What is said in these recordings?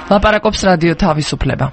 ლაპარაკობს რადიო თავისუფლება.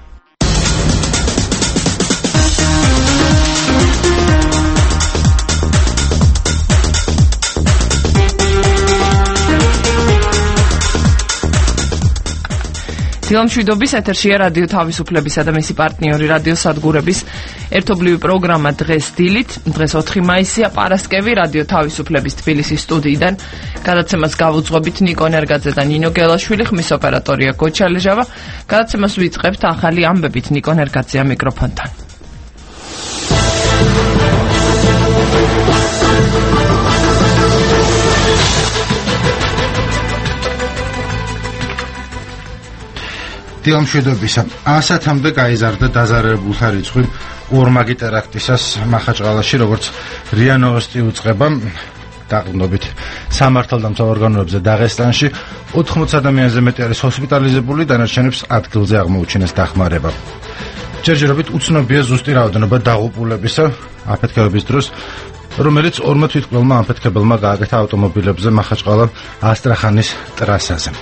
დილამშვიდობის ეთერშია რადიო თავისუფლებისა და მისი პარტნიორი რადიო სადგურების ერთობლივი პროგრამა დღეს დილით. დღეს 4 მაისია, პარასკევი, რადიო თავისუფლების თბილისის სტუდიიდან გადაცემას გავუძღვებით ნიკო ნერგაძე და ნინო გელაშვილი, ხმის ოპერატორია გოჩა ლეჟავა. გადაცემას ვიწყებთ ახალი ამბებით ნიკო ნერგაძეა მიკროფონთან. დილამშვიდობისა. 100-მდე გაიზარდა დაზარალებულთა რიცხვი ორმაგი ტერაქტისას მახაჭყალაში, როგორც რია ნოვოსტი უწყება დაყრდნობით სამართალდამცავ ორგანოებზე დაღესტანში 80 ადამიანზე მეტი არის ჰოსპიტალიზებული, დანარჩენებს ადგილზე აღმოუჩინეს დახმარება. ჯერჯერობით უცნობია ზუსტი რაოდენობა დაღუპულებისა აფეთქებების დროს, რომელიც 40 თვითმკვლელმა ამფეთქებელმა გააკეთა ავტომობილებზე მახაჭყალა ასტრახანის ტრასაზე.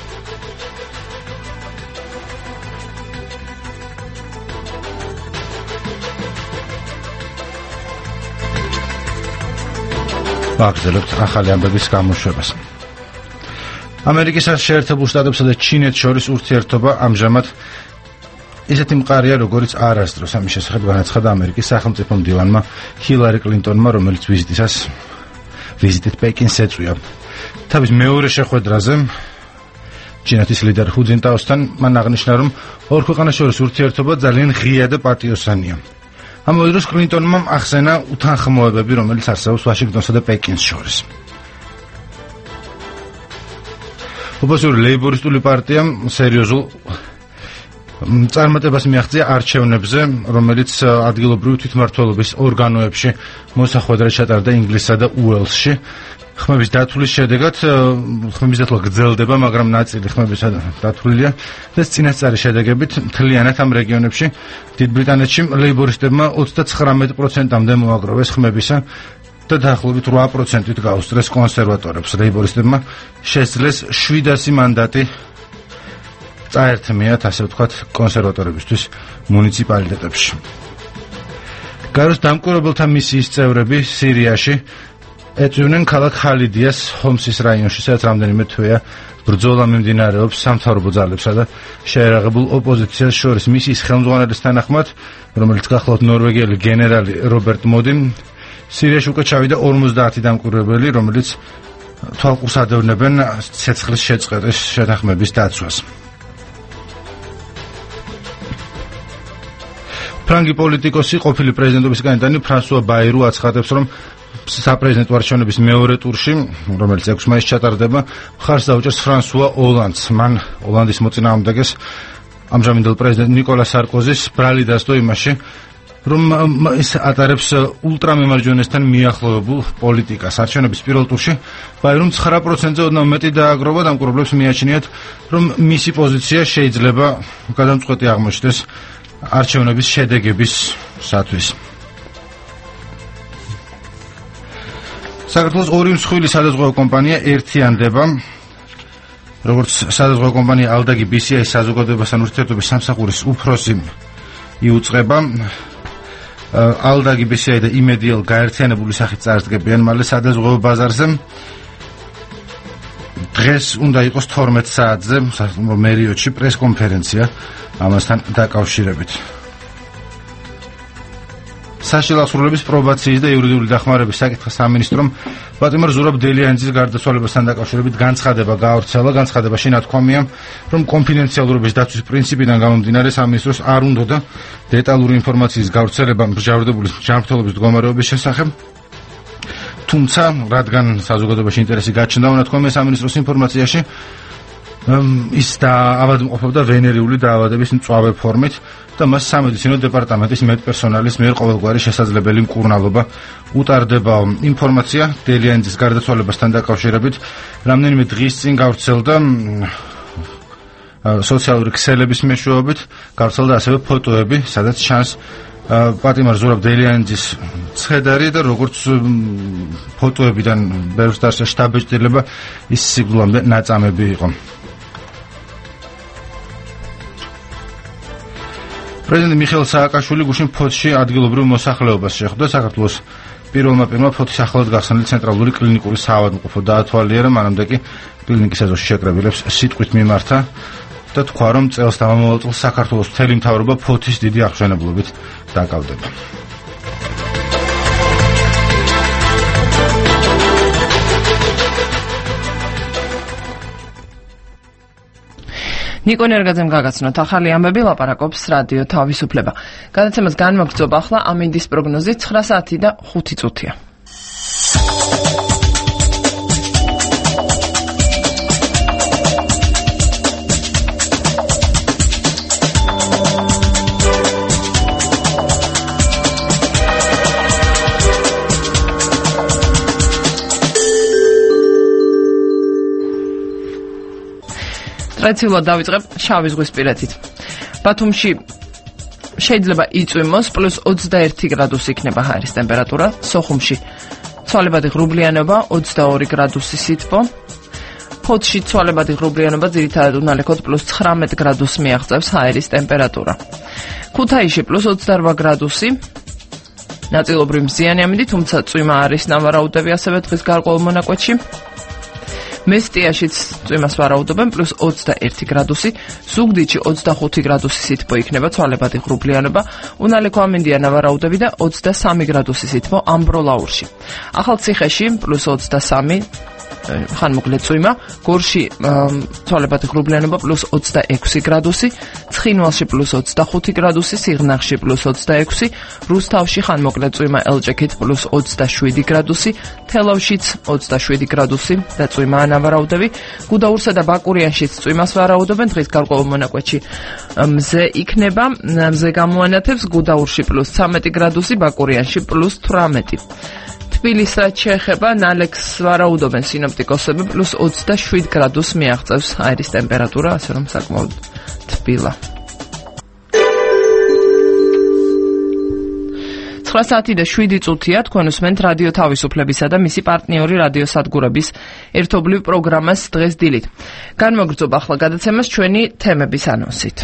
ვაგრძელებთ ახალი ამბების გამოშვებას. ამერიკის შეერთებულ შტატებსა და ჩინეთს შორის ურთიერთობა ამჟამად ისეთი მყარია, როგორც არასდროს. ამის შესახებ განაცხადა ამერიკის სახელმწიფო მდივანმა ჰილარი კლინტონმა, რომელიც ვიზიტით პეკინს ეწვია. თავის მეორე შეხვედრაზე ჩინეთის ლიდერ ჰუ ძინტაოსთან მან აღნიშნა, რომ ორ ქვეყანას შორის ურთიერთობა ძალიან ღია და პატიოსანია. ამავე დროს კლინტონმა ახსენა უთანხმოებები, რომელიც არსებობს ვაშინგტონსა და პეკინს შორის. ოპოზიციური ლეიბორისტული პარტიამ სერიოზულ წარმატებას მიაღწია არჩევნებზე, რომელიც ადგილობრივი თვითმმართველობის ორგანოებში მოსახვედრად ჩატარდა ინგლისსა და უელსში. ხმების დათვლის შედეგად ხმების დათვლა გრძელდება, მაგრამ ნაწილი ხმების დათვლილია და წინასწარი შედეგებით მთლიანად ამ რეგიონებში დიდ ბრიტანეთში ლეიბორისტებმა 39%-მდე მოაგროვეს ხმებისა და დაახლოებით 8%-ით გაუსწრეს კონსერვატორებს. ლეიბორისტებმა შესძლეს 700 მანდატი წაერთმიათ, ასე ვთქვათ, კონსერვატორებისთვის მუნიციპალიტეტებში. გაროს დამკვირვებელთა მისიის წევრები სირიაში ეწვივნენ ქალაქ ხალიდიას ჰომსის რაიონში, სადაც რამდენიმე თვეა ბრძოლა მიმდინარეობს სამთავრობო ძალებსა და შეერაღებულ ოპოზიციას შორის. მისიის ხელმძღვანელის თანახმად, რომელიც გახლავთ ნორვეგიელი გენერალი რობერტ მოდი, სირიაში უკვე ჩავიდა 50 დამკვირვებელი, რომელიც თვალყურს ადევნებენ ცეცხლის შეწყების შეთანხმების დაცვას. ფრანგი პოლიტიკოსი, ყოფილი პრეზიდენტობის კანდიდატი ფრანსუა ბაირუ აცხადებს, რომ საპრეზიდენტო არჩევნების მეორე ტურში, რომელიც 6 მაისს ჩატარდება, მხარს დაუჭერს ფრანსუა ოლანდს. მან ოლანდის მოწინააღმდეგეს ამჟამინდელ პრეზიდენტ ნიკოლა სარკოზის ბრალი დასდო იმაში, რომ ის ატარებს ულტრამემარჯვენესთან მიახლოებულ პოლიტიკას. არჩევნების პირველ ტურში ბაირუმ 9%-ზე ოდნავ მეტი დააგროვა. დამკვირვებლებს მიაჩნიათ, რომ მისი პოზიცია შეიძლება გადამწყვეტი აღმოჩნდეს არჩევნების შედეგებისათვის. საქართველოს ორი მსხვილი სადაზღვევო კომპანია ერთიანდება. როგორც სადაზღვევო კომპანია ალდაგი BCI საზოგადოებასთან ურთიერთობის სამსახურის უფროსი იუწყება, ალდაგი BCI და იმედიელ გაერთიანებული სახით წარსდგებიან მალე სადაზღვევო ბაზარზე. დღეს უნდა იყოს 12 საათზე მერიოტში პრესკონფერენცია ამასთან დაკავშირებით. საშინელ აღსრულების პრობაციის და იურიდიული დახმარების საკითხის სამინისტრომ ვლადიმერ ზურაბ-დელიანიძის გარდაცვალებასთან დაკავშირებით განცხადება გაავრცელა. განცხადებაში ნათქვამია, რომ კონფიდენციალურობის დაცვის პრინციპიდან გამომდინარე სამინისტროს არ უნდოდა დეტალური ინფორმაციის გავრცელება მსჯავრდებული ჯანმრთელობის მდგომარეობის შესახებ. თუმცა, რადგან საზოგადოებაში ინტერესი გაჩნდა, ნათქვამია სამინისტროს ინფორმაციაში ის დაავადმყოფობდა ვენერიული დაავადების მწვავე ფორმით და მას სამედიცინო დეპარტამენტის მედპერსონალის მიერ ყოველგვარი შესაძლებელი მკურნალობა უტარდება. ინფორმაცია დელიანიძის გარდაცვალებასთან დაკავშირებით რამდენიმე დღის წინ გავრცელდა სოციალური ქსელების მეშვეობით, გავრცელდა ასევე ფოტოები, სადაც ჩანს პატიმარ ზურაბ-დელიანიძის ცხედარი და როგორც ფოტოებიდან ბევრს დასწრა შტაბ-ბეჭდილება, ის სიკვდილამდე ნაწამები იყო. პრეზიდენტი მიხეილ სააკაშვილი გუშინ ფოთში ადგილობრივ მოსახლეობას შეხვდა. საქართველოს პირველმა ფოთის ახლად გახსნილი ცენტრალური კლინიკური საავადმყოფო დაათვალიერა, მანამდე კი კლინიკის ეზოში შეკრებილებს სიტყვით მიმართა და თქვა, რომ წელს დამამოვალ წელს საქართველოს მთელი მთავრობა ფოთის დიდი აღშენებლობით დაკავდება. ნიკო ნერგაძემ გაგაცნოთ ახალი ამბები, ლაპარაკობს რადიო თავისუფლება. გადაცემას განმაგრძობ ახლა ამინდის პროგნოზი 9 საათი და 5 წუთია. ტრადიციულად დავიწყებ შავი ზღვისპირეთით. ბათუმში შეიძლება იწვიმოს +21 გრადუსი იქნება ჰაერის ტემპერატურა, სოხუმში ცვალებადი ღრუბლიანობა 22 გრადუსი სითბო, ფოთში ცვალებადი ღრუბლიანობა ძირითადად უნალექოდ +19 გრადუსს მიაღწევს ჰაერის ტემპერატურა. ქუთაისში +28 გრადუსი, ნაწილობრივ მზიანი ამინდი, თუმცა წვიმა არის ნავარაუდები ასევე დღის გარკვეულ მონაკვეთში. მესტიაშიც წვიმას ვარაუდობენ +21 გრადუსი, ზუგდიდში 25 გრადუსი სითბო იქნება, ცვალებადი ღრუბლიანობა, უნალექო ამინდია ნავარაუდები და 23 გრადუსი სითბო ამბროლაურში. ახალციხეში +23 ხანმოკლე წვიმა, გორში ცვალებადი ღრუბლიანობა +26 გრადუსი, ცხინვალში +25 გრადუსი, სიღნაღში +26, რუსთავში ხანმოკლე წვიმა, ელჭექით +27 გრადუსი, თელავშიც 27 გრადუსი და წვიმაა ნავარაუდები, გუდაურსა და ბაკურიანშიც წვიმას ვარაუდობენ, დღის გარკვეულ მონაკვეთში მზე იქნება, მზე გამოანათებს, გუდაურში +13 გრადუსი, ბაკურიანში +18. თბილისს რაც შეეხება, ნალექს ვარაუდობენ სინოპტიკოსები, +27 გრადუსს მიაღწევს ჰაერის ტემპერატურა, ასე რომ საკმაოდ თბილა. 9 საათი და 7 წუთია, თქვენ უსმენთ რადიო თავისუფლებისა და მისი პარტნიორი რადიო სადგურების ერთობლივ პროგრამას დღეს დილით. განმოგრძობ ახლა გადაცემას ჩვენი თემების ანონსით.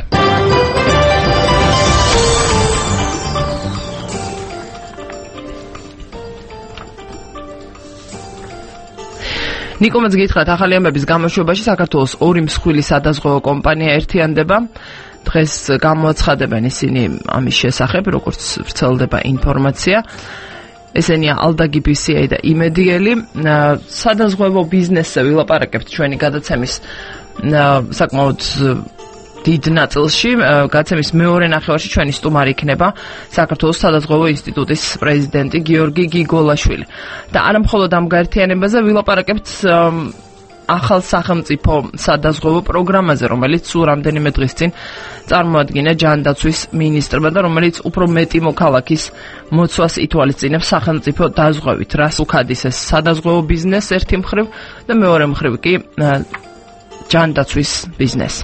ნიკომაც გითხრათ, ახალი ამბების გამოშვებაში საქართველოს 2 მსხვილი სადაზღვევო კომპანია ერთიანდება. დღეს გამოაცხადებენ ისინი ამის შესახებ, როგორც ვრცელდება ინფორმაცია. ესენია ალდაგი BCA და იმედიელი. სადაზღვევო ბიზნესზე ვილაპარაკებთ ჩვენი გადაცემის საკმაოდ დიდ ნაწილში. გადაცემის მეორე ნახევარში ჩვენი სტუმარი იქნება საქართველოს სადაზღვევო ინსტიტუტის პრეზიდენტი გიორგი გიგოლაშვილი. და არა მხოლოდ ამ გაერთიანებაზე ვილაპარაკებთ ახალ სახელმწიფო სადაზღვევო პროგრამაზე, რომელიც სულ რამდენიმე დღის წინ წარმოადგინა ჯანდაცვის მინისტრმა და რომელიც უფრო მეტი მოქალაქის მოცვას ითვალისწინებს სახელმწიფო დაზღვევით. რას უქადის ეს სადაზღვევო ბიზნეს ერთი მხრივ და მეორე მხრივ კი ჯანდაცვის ბიზნესი.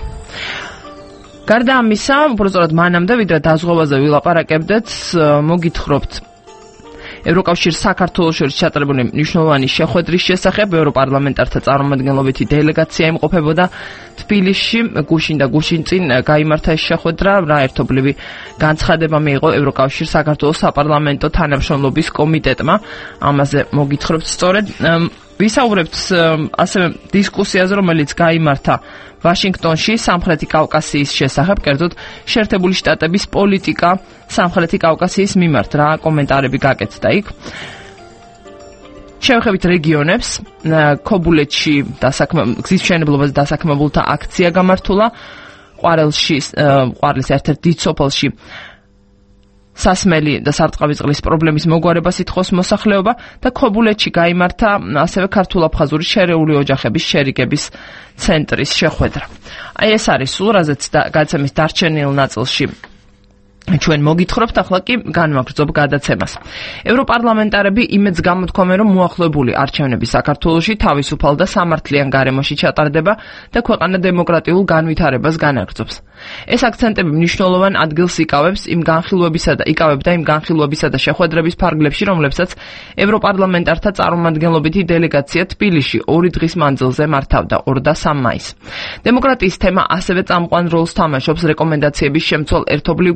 გარდა ამისა, უბრალოდ მანამდე ვიდრე დაზღვევაზე ვილაპარაკებდეთ, მოგითხრობთ ევროკავშირ საქართველოს შორის ჩატარებული მნიშვნელოვანი შეხვედრის შესახებ. ევროპარლამენტართა წარმომადგენლობითი დელეგაცია იმყოფებოდა თბილისში, გუშინ და გუშინ წინ გაიმართა ეს შეხვედრა. რა ერთობლივი განცხადება მიიღო ევროკავშირ საქართველოს საპარლამენტო თანამშრომლობის კომიტეტმა. ამაზე მოგითხრობთ სწორედ. ვისაუბრებთ ასევე დისკუსიაზე, რომელიც გაიმართა ვაშინგტონში სამხრეთი კავკასიის შესახებ, კერძოდ შეერთებული შტატების პოლიტიკა სამხრეთი კავკასიის მიმართ. რა კომენტარები გაკეთდა იქ? შევეხებით რეგიონებს, ქობულეთში გზის მშენებლობაზე დასაქმებულთა აქცია გამართულა, ყვარლის ერთ-ერთ დიდ სოფელში სასმელი და სარწყავი პრობლემის მოგვარებას ითხოვს მოსახლეობა და ქობულეთში გაიმართა ასევე ქართულ-აფხაზური შერეული ოჯახების შერიგების ცენტრის შეხვედრა. აი ეს არის სულ, რაზეც გადაცემის დარჩენილ ნაწილში ჩვენ მოგითხრობთ, ახლა კი განვაგრძობ გადაცემას. ევროპარლამენტარები იმედს გამოთქვამენ, რომ მოახლოებული არჩევნები საქართველოში თავისუფალ და სამართლიან გარემოში ჩატარდება და ქვეყანა დემოკრატიულ განვითარებას განაგრძობს. ეს აქცენტები მნიშვნელოვან ადგილს იკავებს იმ განხილვებისა და შეხვედრების ფარგლებში, რომლებსაც ევროპარლამენტართა წარმომადგენლობითი დელეგაცია თბილისში 2 დღის მანძილზე მართავდა 2 და 3 მაისს. დემოკრატიის თემა ასევე წამყვან როლს თამაშობს რეკომენდაციების შემცველ ერთობლივ განცხადებაში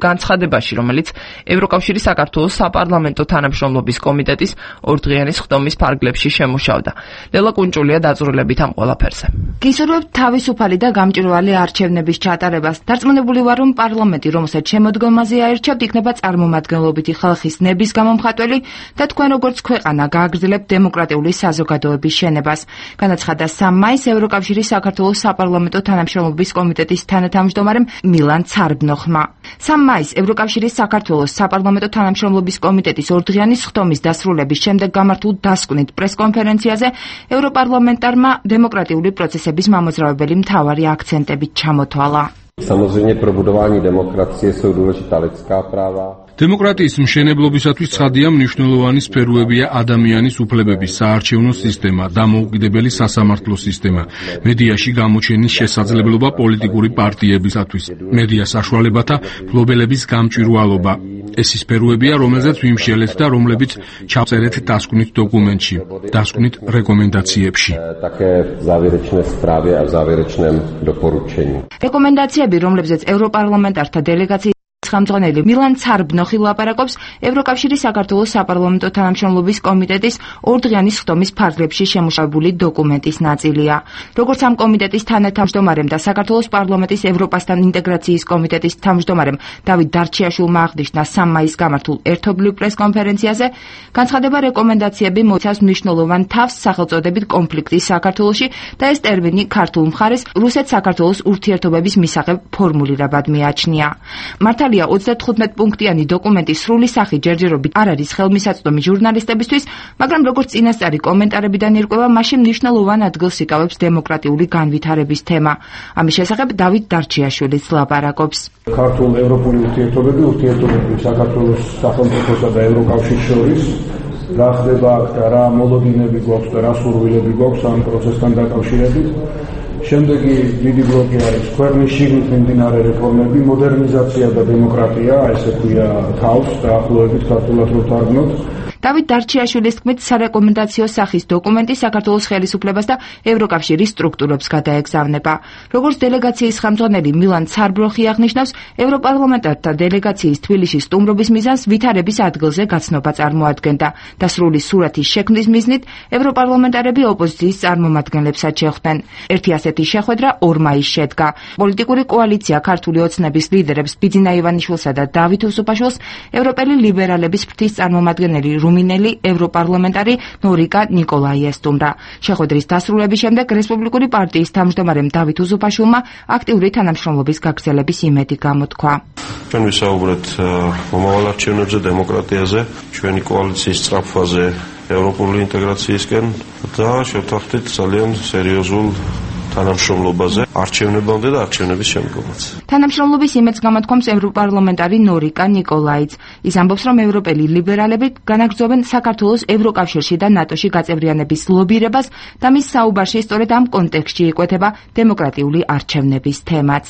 განცხადებაში, რომელიც ევროკავშირის საქართველოს საპარლამენტო თანამშრომლობის კომიტეტის ორდღიანი სხდომის ფარგლებში შემუშავდა. ლელა კუნჭულია დაწვრილებით ამ ყველაფერზე. გისურვებთ თავისუფალი და გამჭვირვალე არჩევნების ჩატარებას. დარწმუნებული ვარ, რომ პარლამენტი, რომელსაც შემოდგომაზე აირჩევთ, იქნება წარმომადგენლობითი ხალხის ნების გამომხატველი და თქვენ როგორც ქვეყანა გააგრძელებთ დემოკრატიული საზოგადოების შენებას. განაცხადა 3 მაისს ევროკავშირის საქართველოს საპარლამენტო თანამშრომლობის კომიტეტის თანათავმჯდომარემ მილან ცარბნოხმა. 3 მაისს ევროკავშირის საქართველოს საპარლამენტო თანამშრომლობის კომიტეტის ორდღიანი სხდომის დასრულების შემდეგ გამართულ დასკვნით პრესკონფერენციაზე ევროპარლამენტარმა დემოკრატიული პროცესების მამოძრავებელი მთავარი აქცენტებით ჩამოთვალა. Samozřejmě pro budování demokracie jsou důležitá lidská práva. დემოკრატიის მშენებლობისათვის ცხადია მნიშვნელოვანი სფეროებია ადამიანის უფლებების, საარჩევნო სისტემა, დამოუკიდებელი სასამართლო სისტემა, მედიაში გამოჩენის შესაძლებლობა პოლიტიკური პარტიებისათვის, მედია საშუალებათა ფლობელების გამჭვირვალობა. ეს სფეროებია, რომელზეც ვიმშელეთ და რომლებიც ჩავწერეთ დასკვნით დოკუმენტში, დასკვნით რეკომენდაციებში. Také v závěrečné zprávě a v závěrečném doporučení. რეკომენდაციები, რომლებზეც ევროპარლამენტართა დელეგაციის ხელმძღვანელი მილან ცარბნოხი ლაპარაკობს, ევროკავშირის საქართველოს საპარლამენტო თანამშრომლობის კომიტეტის ორდღიანი სხდომის ფარგლებში შემუშავებული დოკუმენტის ნაწილია. როგორც ამ კომიტეტის თანათავმჯდომარემ და საქართველოს პარლამენტის ევროპასთან ინტეგრაციის კომიტეტის თავმჯდომარემ დავით დარჩიაშვილმა აღნიშნა 3 მაისს გამართულ ერთობლივ პრესკონფერენციაზე, განცხადება რეკომენდაციები მოიცავს მნიშვნელოვან თავს სახელწოდებით კონფლიქტის საქართველოში და ეს ტერმინი ქართულ მხარეს რუსეთ-საქართველოს ურთიერთობების მისაღებ ფორმულირებად მიაჩნია. მართალია 35 პუნქტიანი დოკუმენტის სრული სახით ჯერჯერობით არ არის ხელმისაწვდომი ჟურნალისტებისთვის, მაგრამ როგორც წინასწარი კომენტარებიდან ირკვევა, მასში მნიშვნელოვან ადგილს იკავებს დემოკრატიული განვითარების თემა. ამის შესახებ დავით დარჩიაშვილიც ლაპარაკობს. ქართულ ევროპული ურთიერთობები საქართველოს სახელმწიფოსა და ევროკავშირის შორის რა ხდება აქ და რა მოლოდინები გვაქვს და რა სურვილები გვაქვს ამ პროცესთან დაკავშირებით. შემდეგი დიდი ბლოკი არის ქვეყნის შიგნით მიმდინარე რეფორმები, მოდერნიზაცია და დემოკრატია, ესე ქვია თავს დაახლოებით ქართულად რო თარგმნოთ. დავით დარჩიაშვილის თქმით, სარეკომენდაციო სახის დოკუმენტი საქართველოს ხელისუფლებას და ევროკავშირის სტრუქტურებს გადაეგზავნება. როგორც დელეგაციის ხელმძღვანელი მილან ცარბნოხი აღნიშნავს, ევროპარლამენტართა დელეგაციის თბილისში სტუმრობის მიზანს ვითარების ადგილზე გაცნობა წარმოადგენდა და სრული სურათის შექმნის მიზნით ევროპარლამენტარები ოპოზიციის წარმომადგენლებსაც შეხვდნენ. ერთი ასეთი შეხვედრა 2 მაისს შედგა. პოლიტიკური კოალიცია ქართული ოცნების ლიდერებს ბიძინა ივანიშვილსა და დავით უსუპაშვილს ევროპელი ლიბერალების ფრთის წარმომადგენელი რუმინელი ევროპარლამენტარი ნორიკა ნიკოლაი ესტუმრა. შეხვედრის დასრულების შემდეგ რესპუბლიკური პარტიის თავმჯდომარემ დავით უსუპაშვილმა აქტიური თანამშრომლობის გაგრძელების იმედი გამოთქვა. ჩვენ ვისაუბრეთ მომავალ არჩევნებზე, დემოკრატიაზე, ჩვენი კოალიციის სწრაფვაზე ევროპული ინტეგრაციისკენ და შევთანხმდით ძალიან სერიოზულ თანამშრომლობაზე არჩევნებამდე და არჩევნების შემდგომაც. თანამშრომლობის იმედს გამოთქვამს ევროპარლამენტარი ნორიკა ნიკოლაიც. ის ამბობს, რომ ევროპელი ლიბერალები განაგრძობენ საქართველოს ევროკავშირში და ნატოში გაწევრიანების ლობირებას და მის საუბარში სწორედ ამ კონტექსტში იკვეთება დემოკრატიული არჩევნების თემაც.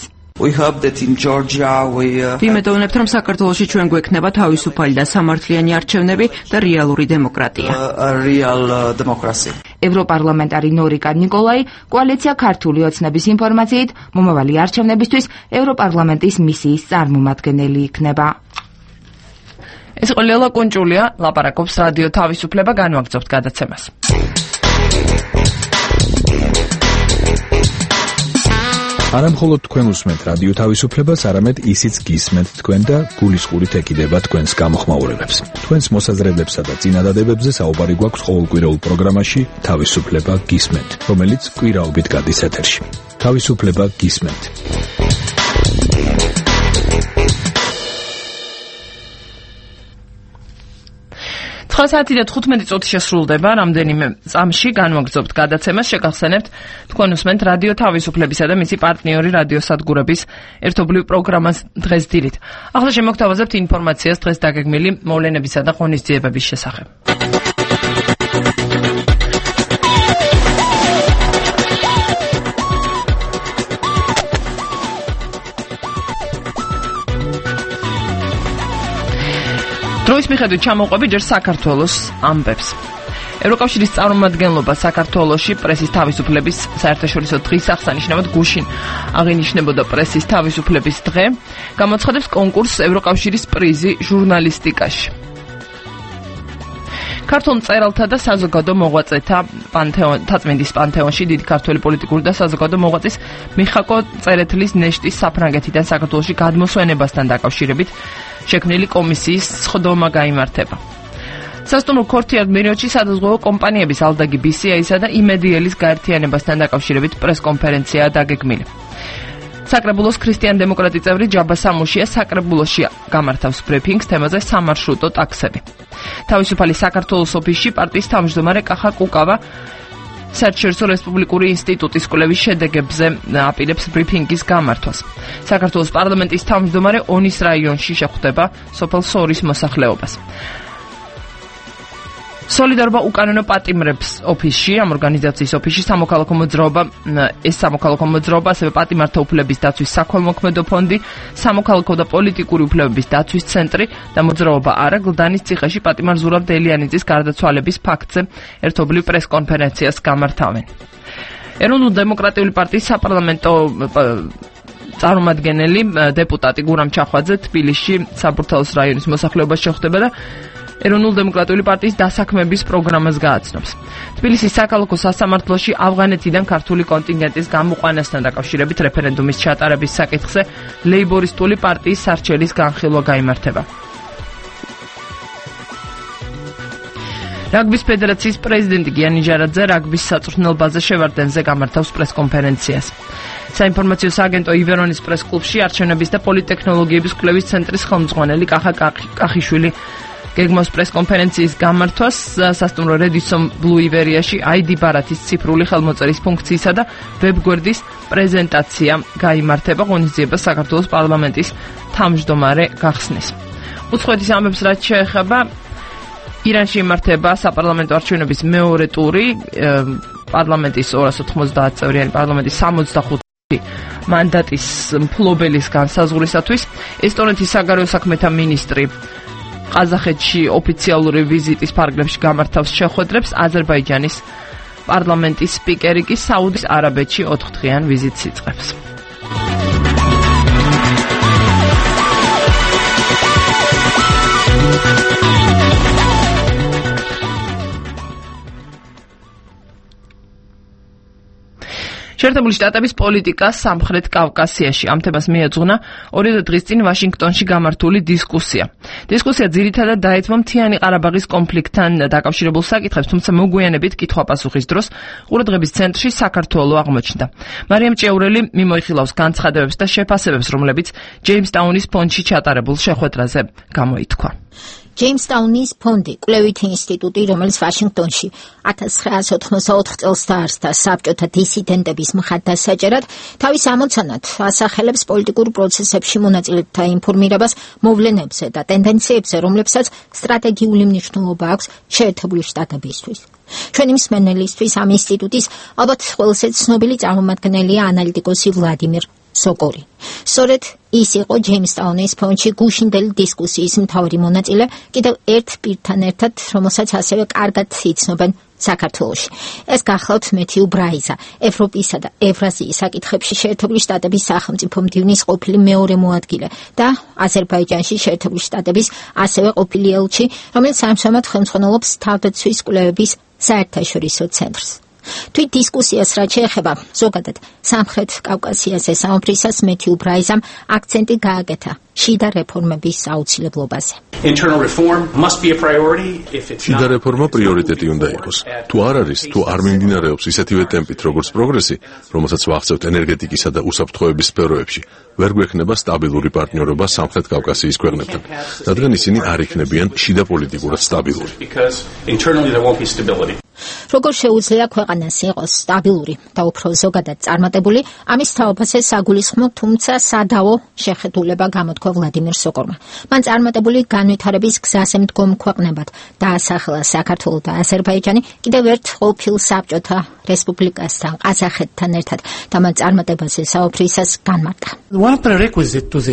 ვიმედოვნებთ, რომ საქართველოში ჩვენ გვექნება თავისუფალი და სამართლიანი არჩევნები და რეალური დემოკრატია. ევროპარლამენტარი ნორიკა ნიკოლაი კოალიცია ქართული ოცნების ინფორმაციით მომავალი არჩევნებისთვის ევროპარლამენტის მისიის წარმომადგენელი იქნება. ეს იყო ლელა კუნჭულია, ლაპარაკობს რადიო თავისუფლება, განვაგრძობთ გადაცემას. არა მხოლოდ თქვენ უსმენთ რადიო თავისუფლებას, არამედ ისიც გისმენთ თქვენ და გულისხმობით ეკიდება თქვენს გამოხმაურებებს. თქვენს მოსაზრებლებსა და წინადადებებზე საუბარი გვაქვს ყოველკვირეულ პროგრამაში თავისუფლება გისმენთ, რომელიც კვირაობით გადის ეთერში. თავისუფლება გისმენთ. 9 საათი და 15 წუთი შესრულდება, რამდენიმე წამში განვაგრძობთ გადაცემას, შეგახსენებთ თქვენ უსმენთ რადიო თავისუფლებისა და მისი პარტნიორი რადიოსადგურების ერთობლივ პროგრამას დღეს დილით. ახლა შემოგთავაზებთ ინფორმაციას დღეს დაგეგმილი მოვლენებისა და ღონისძიებების შესახებ. დროის მიხედვით ჩამოყვები ჯერ საქართველოს ამბებს. ევროკავშირის წარმომადგენლობა საქართველოში პრესის თავისუფლების საერთაშორისო დღის აღსანიშნავად გუშინ აღინიშნებოდა პრესის თავისუფლების დღე, გამოცხადებს კონკურსს ევროკავშირის პრიზი ჟურნალისტიკაში. ქართულ მწერალთა და საზოგადო მოღვაწეთა თაწმინდის პანთეონში დიდი ქართველი პოლიტიკური და საზოგადო მოღვაწის მიხაკო წერეთლის ნეშტის საფრანგეთიდან საქართველოში გადმოსვენებასთან დაკავშირებით შექმნილი კომისიის სხდომა გაიმართება. სასტუმრო ქორთიარ მერიოდში სადაზღვევო კომპანიების ალდაგი BCI-სა და იმედიელის გაერთიანებასთან დაკავშირებით პრესკონფერენციაა დაგეგმილი. საკრებულოს ქრისტიან-დემოკრატი წევრი ჯაბა სამუშია საკრებულოში გამართავს ბრიფინგს თემაზე სამარშრუტო ტაქსები. თავისუფალი საქართველოს ოფისში პარტიის თავმჯდომარე კახა კუკავა საერთაშორისო რესპუბლიკური ინსტიტუტის კვლევის შედეგებზე აპირებს ბრიფინგის გამართვას. საქართველოს პარლამენტის თავმჯდომარე ონის რაიონში შეხვდება სოფელ სორის მოსახლეობას. სოლიდარობა უკანონო პატიმრებს ოფისში, ამ ორგანიზაციის ოფისში სამოქალაქო მოძრაობა, ასევე პატიმართა უფლების დაცვის საქველმოქმედო ფონდი, სამოქალაქო და პოლიტიკური უფლებების დაცვის ცენტრი და მოძრაობა არა გლდანის ციხეში პატიმარ ზურაბ დელიანიძის გარდაცვალების ფაქტზე ერთობლივ პრესკონფერენციას გამართავენ. ეროვნულ-დემოკრატიული პარტიის საპარლამენტო წარმომადგენელი დეპუტატი გურამ ჩახვაძე თბილისში საბურთალოს რაიონის მოსახლეობას შეხვდება და ეროვნულ-დემოკრატიული პარტიის დასაქმების პროგრამას გააცნობს. თბილისის საქალაქო სასამართლოში ავღანეთიდან ქართული კონტინგენტის გამოყვანასთან დაკავშირებით რეფერენდუმის ჩატარების საკითხზე ლეიბორისტული პარტიის სარჩელის განხილვა გაიმართება. რაგბის ფედერაციის პრეზიდენტი გიანი ჯარაძე რაგბის საწვრთნელ ბაზა შევარდენზე გამართავს პრესკონფერენციას. საინფორმაციო სააგენტო ივერონის პრესკლუბში არჩევნების და პოლიტექნოლოგიების კვლევის ცენტრის ხელმძღვანელი კახა კახიშვილი გეგმავს პრესკონფერენციის გამართვას სასტუმრო რედისონ ბლუ ივერიაში ID ბარათის ციფრული ხელმოწერის ფუნქციისა და ვებგვერდის პრეზენტაცია გაიმართება, ღონისძიება საქართველოს პარლამენტის თავმჯდომარე გახსნის. უცხოეთის ამბებს რაც შეეხება ირანში იმართება საპარლამენტო არჩევნების მეორე ტური, პარლამენტის 290 წევრიანი პარლამენტის 65 მანდატის მფლობელის განსაზღვრისათვის ესტონეთის საგარეო საქმეთა მინისტრი ყაზახეთში ოფიციალური ვიზიტის ფარგლებში გამართავს შეხვედრებს, აზერბაიჯანის პარლამენტის სპიკერი კი საუდის არაბეთში 4-დღიან ვიზიტს იწყებს. შეერთებული შტატების პოლიტიკა სამხრეთ კავკასიაში. ამ თემას მიეძღვნა 2 დღის წინ ვაშინგტონში გამართული დისკუსია. დისკუსია ძირითადად დაეთმო მთიანი ყარაბაღის კონფლიქტთან დაკავშირებულ საკითხებს, თუმცა მოგვიანებით კითხვა-პასუხის დროს ყურადღების ცენტრში საქართველო აღმოჩნდა. მარიამ ჭიაურელი მიმოიხილავს განცხადებებს და შეფასებებს, რომლებიც ჯეიმსტაუნის ფონდში ჩატარებულ შეხვედრაზე გამოითქვა. ჯეიმსტაუნის ფონდი, კვლევითი ინსტიტუტი, რომელიც ვაშინგტონში 1984 წელს დაარსდა საბჭოთა დისიდენტების მხარდასაჭერად, თავის ამოცანად ასახელებს პოლიტიკურ პროცესებში მონაწილეთა ინფორმირებას მოვლენებზე და ტენდენციებზე, რომლებსაც სტრატეგიული მნიშვნელობა აქვს შეერთებული შტატებისთვის. ჩვენი მსმენელისთვის ამ ინსტიტუტის ალბათ ყველაზე ცნობილი წარმომადგენელია ანალიტიკოსი ვლადიმერ სოკორი. სწორედ ის იყო ჯეიმსტაუნის ფონდში გუშინდელი დისკუსიის მთავარი მონაწილე, კიდევ ერთ პირთან ერთად, რომელსაც ასევე კარგად იცნობენ საქართველოში. ეს გახლავთ მეთიუ ბრაიზა, ევროპისა და ევრაზიის საკითხებში შეერთებული შტატების სახელმწიფო მდივნის ყოფილი მეორე მოადგილე და აზერბაიჯანში შეერთებული შტატების ასევე ყოფილი ელჩი, რომელიც ამჟამად ხელმძღვანელობს თავდაცვის კვლევების საერთაშორისო ცენტრს. თვით დისკუსიას რაც შეეხება ზოგადად სამხრეთ კავკასიაზე საუბრისას მეთიუ ბრაიზამ აქცენტი გააკეთა შიდა რეფორმების აუცილებლობაზე. შიდა რეფორმა პრიორიტეტი უნდა იყოს. თუ არ არის, თუ არ მიმდინარეობს ისეთივე ტემპით, როგორც პროგრესი, რომელსაც ვახცევთ ენერგეტიკისა და უსაფრთხოების სფეროებში, ვერ გვექნება სტაბილური პარტნიორობა სამხრეთ კავკასიის ქვეყნებთან. რადგან ისინი არ იქნებიან შიდა პოლიტიკურად სტაბილური. როგორ შეუძლია ქვეყანას იყოს სტაბილური და უფრო ზოგადად წარმატებული, ამის თაობაზე საგულისხმო, თუმცა სადავო შეხედულება გამოთქვა ვლადიმერ სოკორმა. მან წარმატებული განვითარების გზაზე მდგომ ქვეყნებად დაასახელა საქართველო და აზერბაიჯანი კიდევ ერთ ყოფილ საბჭოთა რესპუბლიკასთან, ყაზახეთთან ერთად და მან წარმატებაზე საუბრისას განმარტა.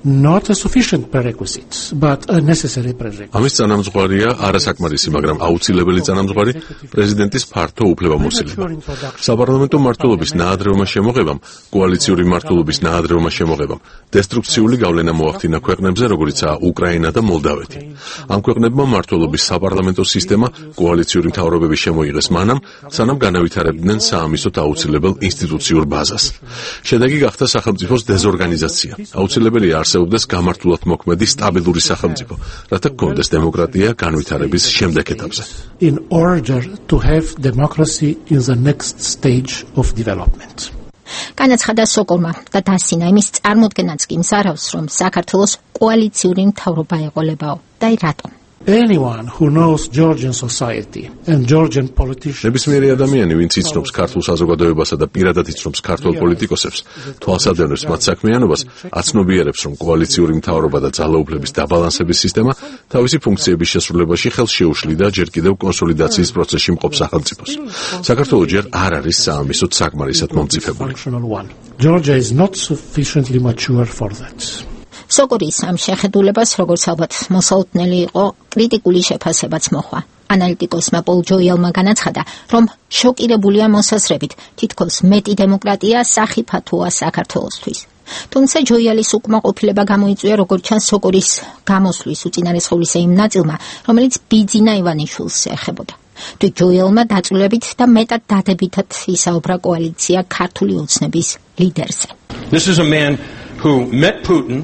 not a sufficient prerequisite, but a necessary prerequisite. ამის წინამძღვარია არასაკმარისი, მაგრამ აუცილებელი წინამძღვარი პრეზიდენტის ფართო უფლებამოსილება. საპარლამენტო მმართველობის ნაადრევმა შემოღებამ, კოალიციური მმართველობის ნაადრევმა შემოღებამ, დესტრუქციული გავლენა მოახდინა ქვეყნებზე, როგორიცაა უკრაინა და მოლდავეთი. ამ ქვეყნებმა მმართველობის საპარლამენტო სისტემა კოალიციური მთავრობების შემოიღეს მანამ, სანამ განავითარებდნენ საამისოდ აუცილებელ ინსტიტუციურ ბაზას. შედეგი გახდა სახელმწიფოს დეზორგანიზაცია. აუცილებელია არსებობდეს გამართულად მოქმედი სტაბილური სახელმწიფო, რათა გქონდეს დემოკრატია განვითარების შემდეგ ეტაპზე. In order to have democracy in the next stage of development. განაცხადა სოკორმა და დასინა იმის წარმოდგენაც კი მსარავს, რომ საქართველოს კოალიციური მთავრობა ეყოლებაო და რატომ. Anyone who knows Georgian society and Georgian politicians. ნებისმიერი ადამიანი, ვინც იცნობს ქართულ საზოგადოებასა და პირადად იცნობს ქართულ პოლიტიკოსებს, თვალსადევნებს მათ საქმიანობას, აცნობიერებს, რომ კოალიციური მთავრობა და ძალაუფლების დაბალანსების სისტემა თავისი ფუნქციების შესრულებაში ხელს შეუშლიდა ჯერ კიდევ კონსოლიდაციის პროცესში მყოფ სახელმწიფოს. საქართველო ჯერ არ არის საამისოდ საკმარისად მომწიფებული. Georgia is not sufficiently mature for that. სოკორის ამ შეხედულებას, როგორც ალბათ მოსაუտնელი იყო, კრიტიკული შეფასებაც მოჰვა. ანალიტიკოსმა პოლ ჯოიელმა განაცხადა, რომ შოკირებულია მოსაზრებით, თითქოს მეტი დემოკრატია სახიფათოა საქართველოსთვის. თუმცა ჯოიელის უკმაყოფილება გამოიწვია, როგორც ჩანს, სოკორის გამოსვლის უწინარესხევლისა იმ ნაწილმა, რომელიც ბიძინა ივანიშვილს ეხებოდა. თუ ჯოიელმა დაწვრილებით და მეტად დადებითად ისაუბრა კოალიცია ქართული ოცნების ლიდერზე. This is a man who met Putin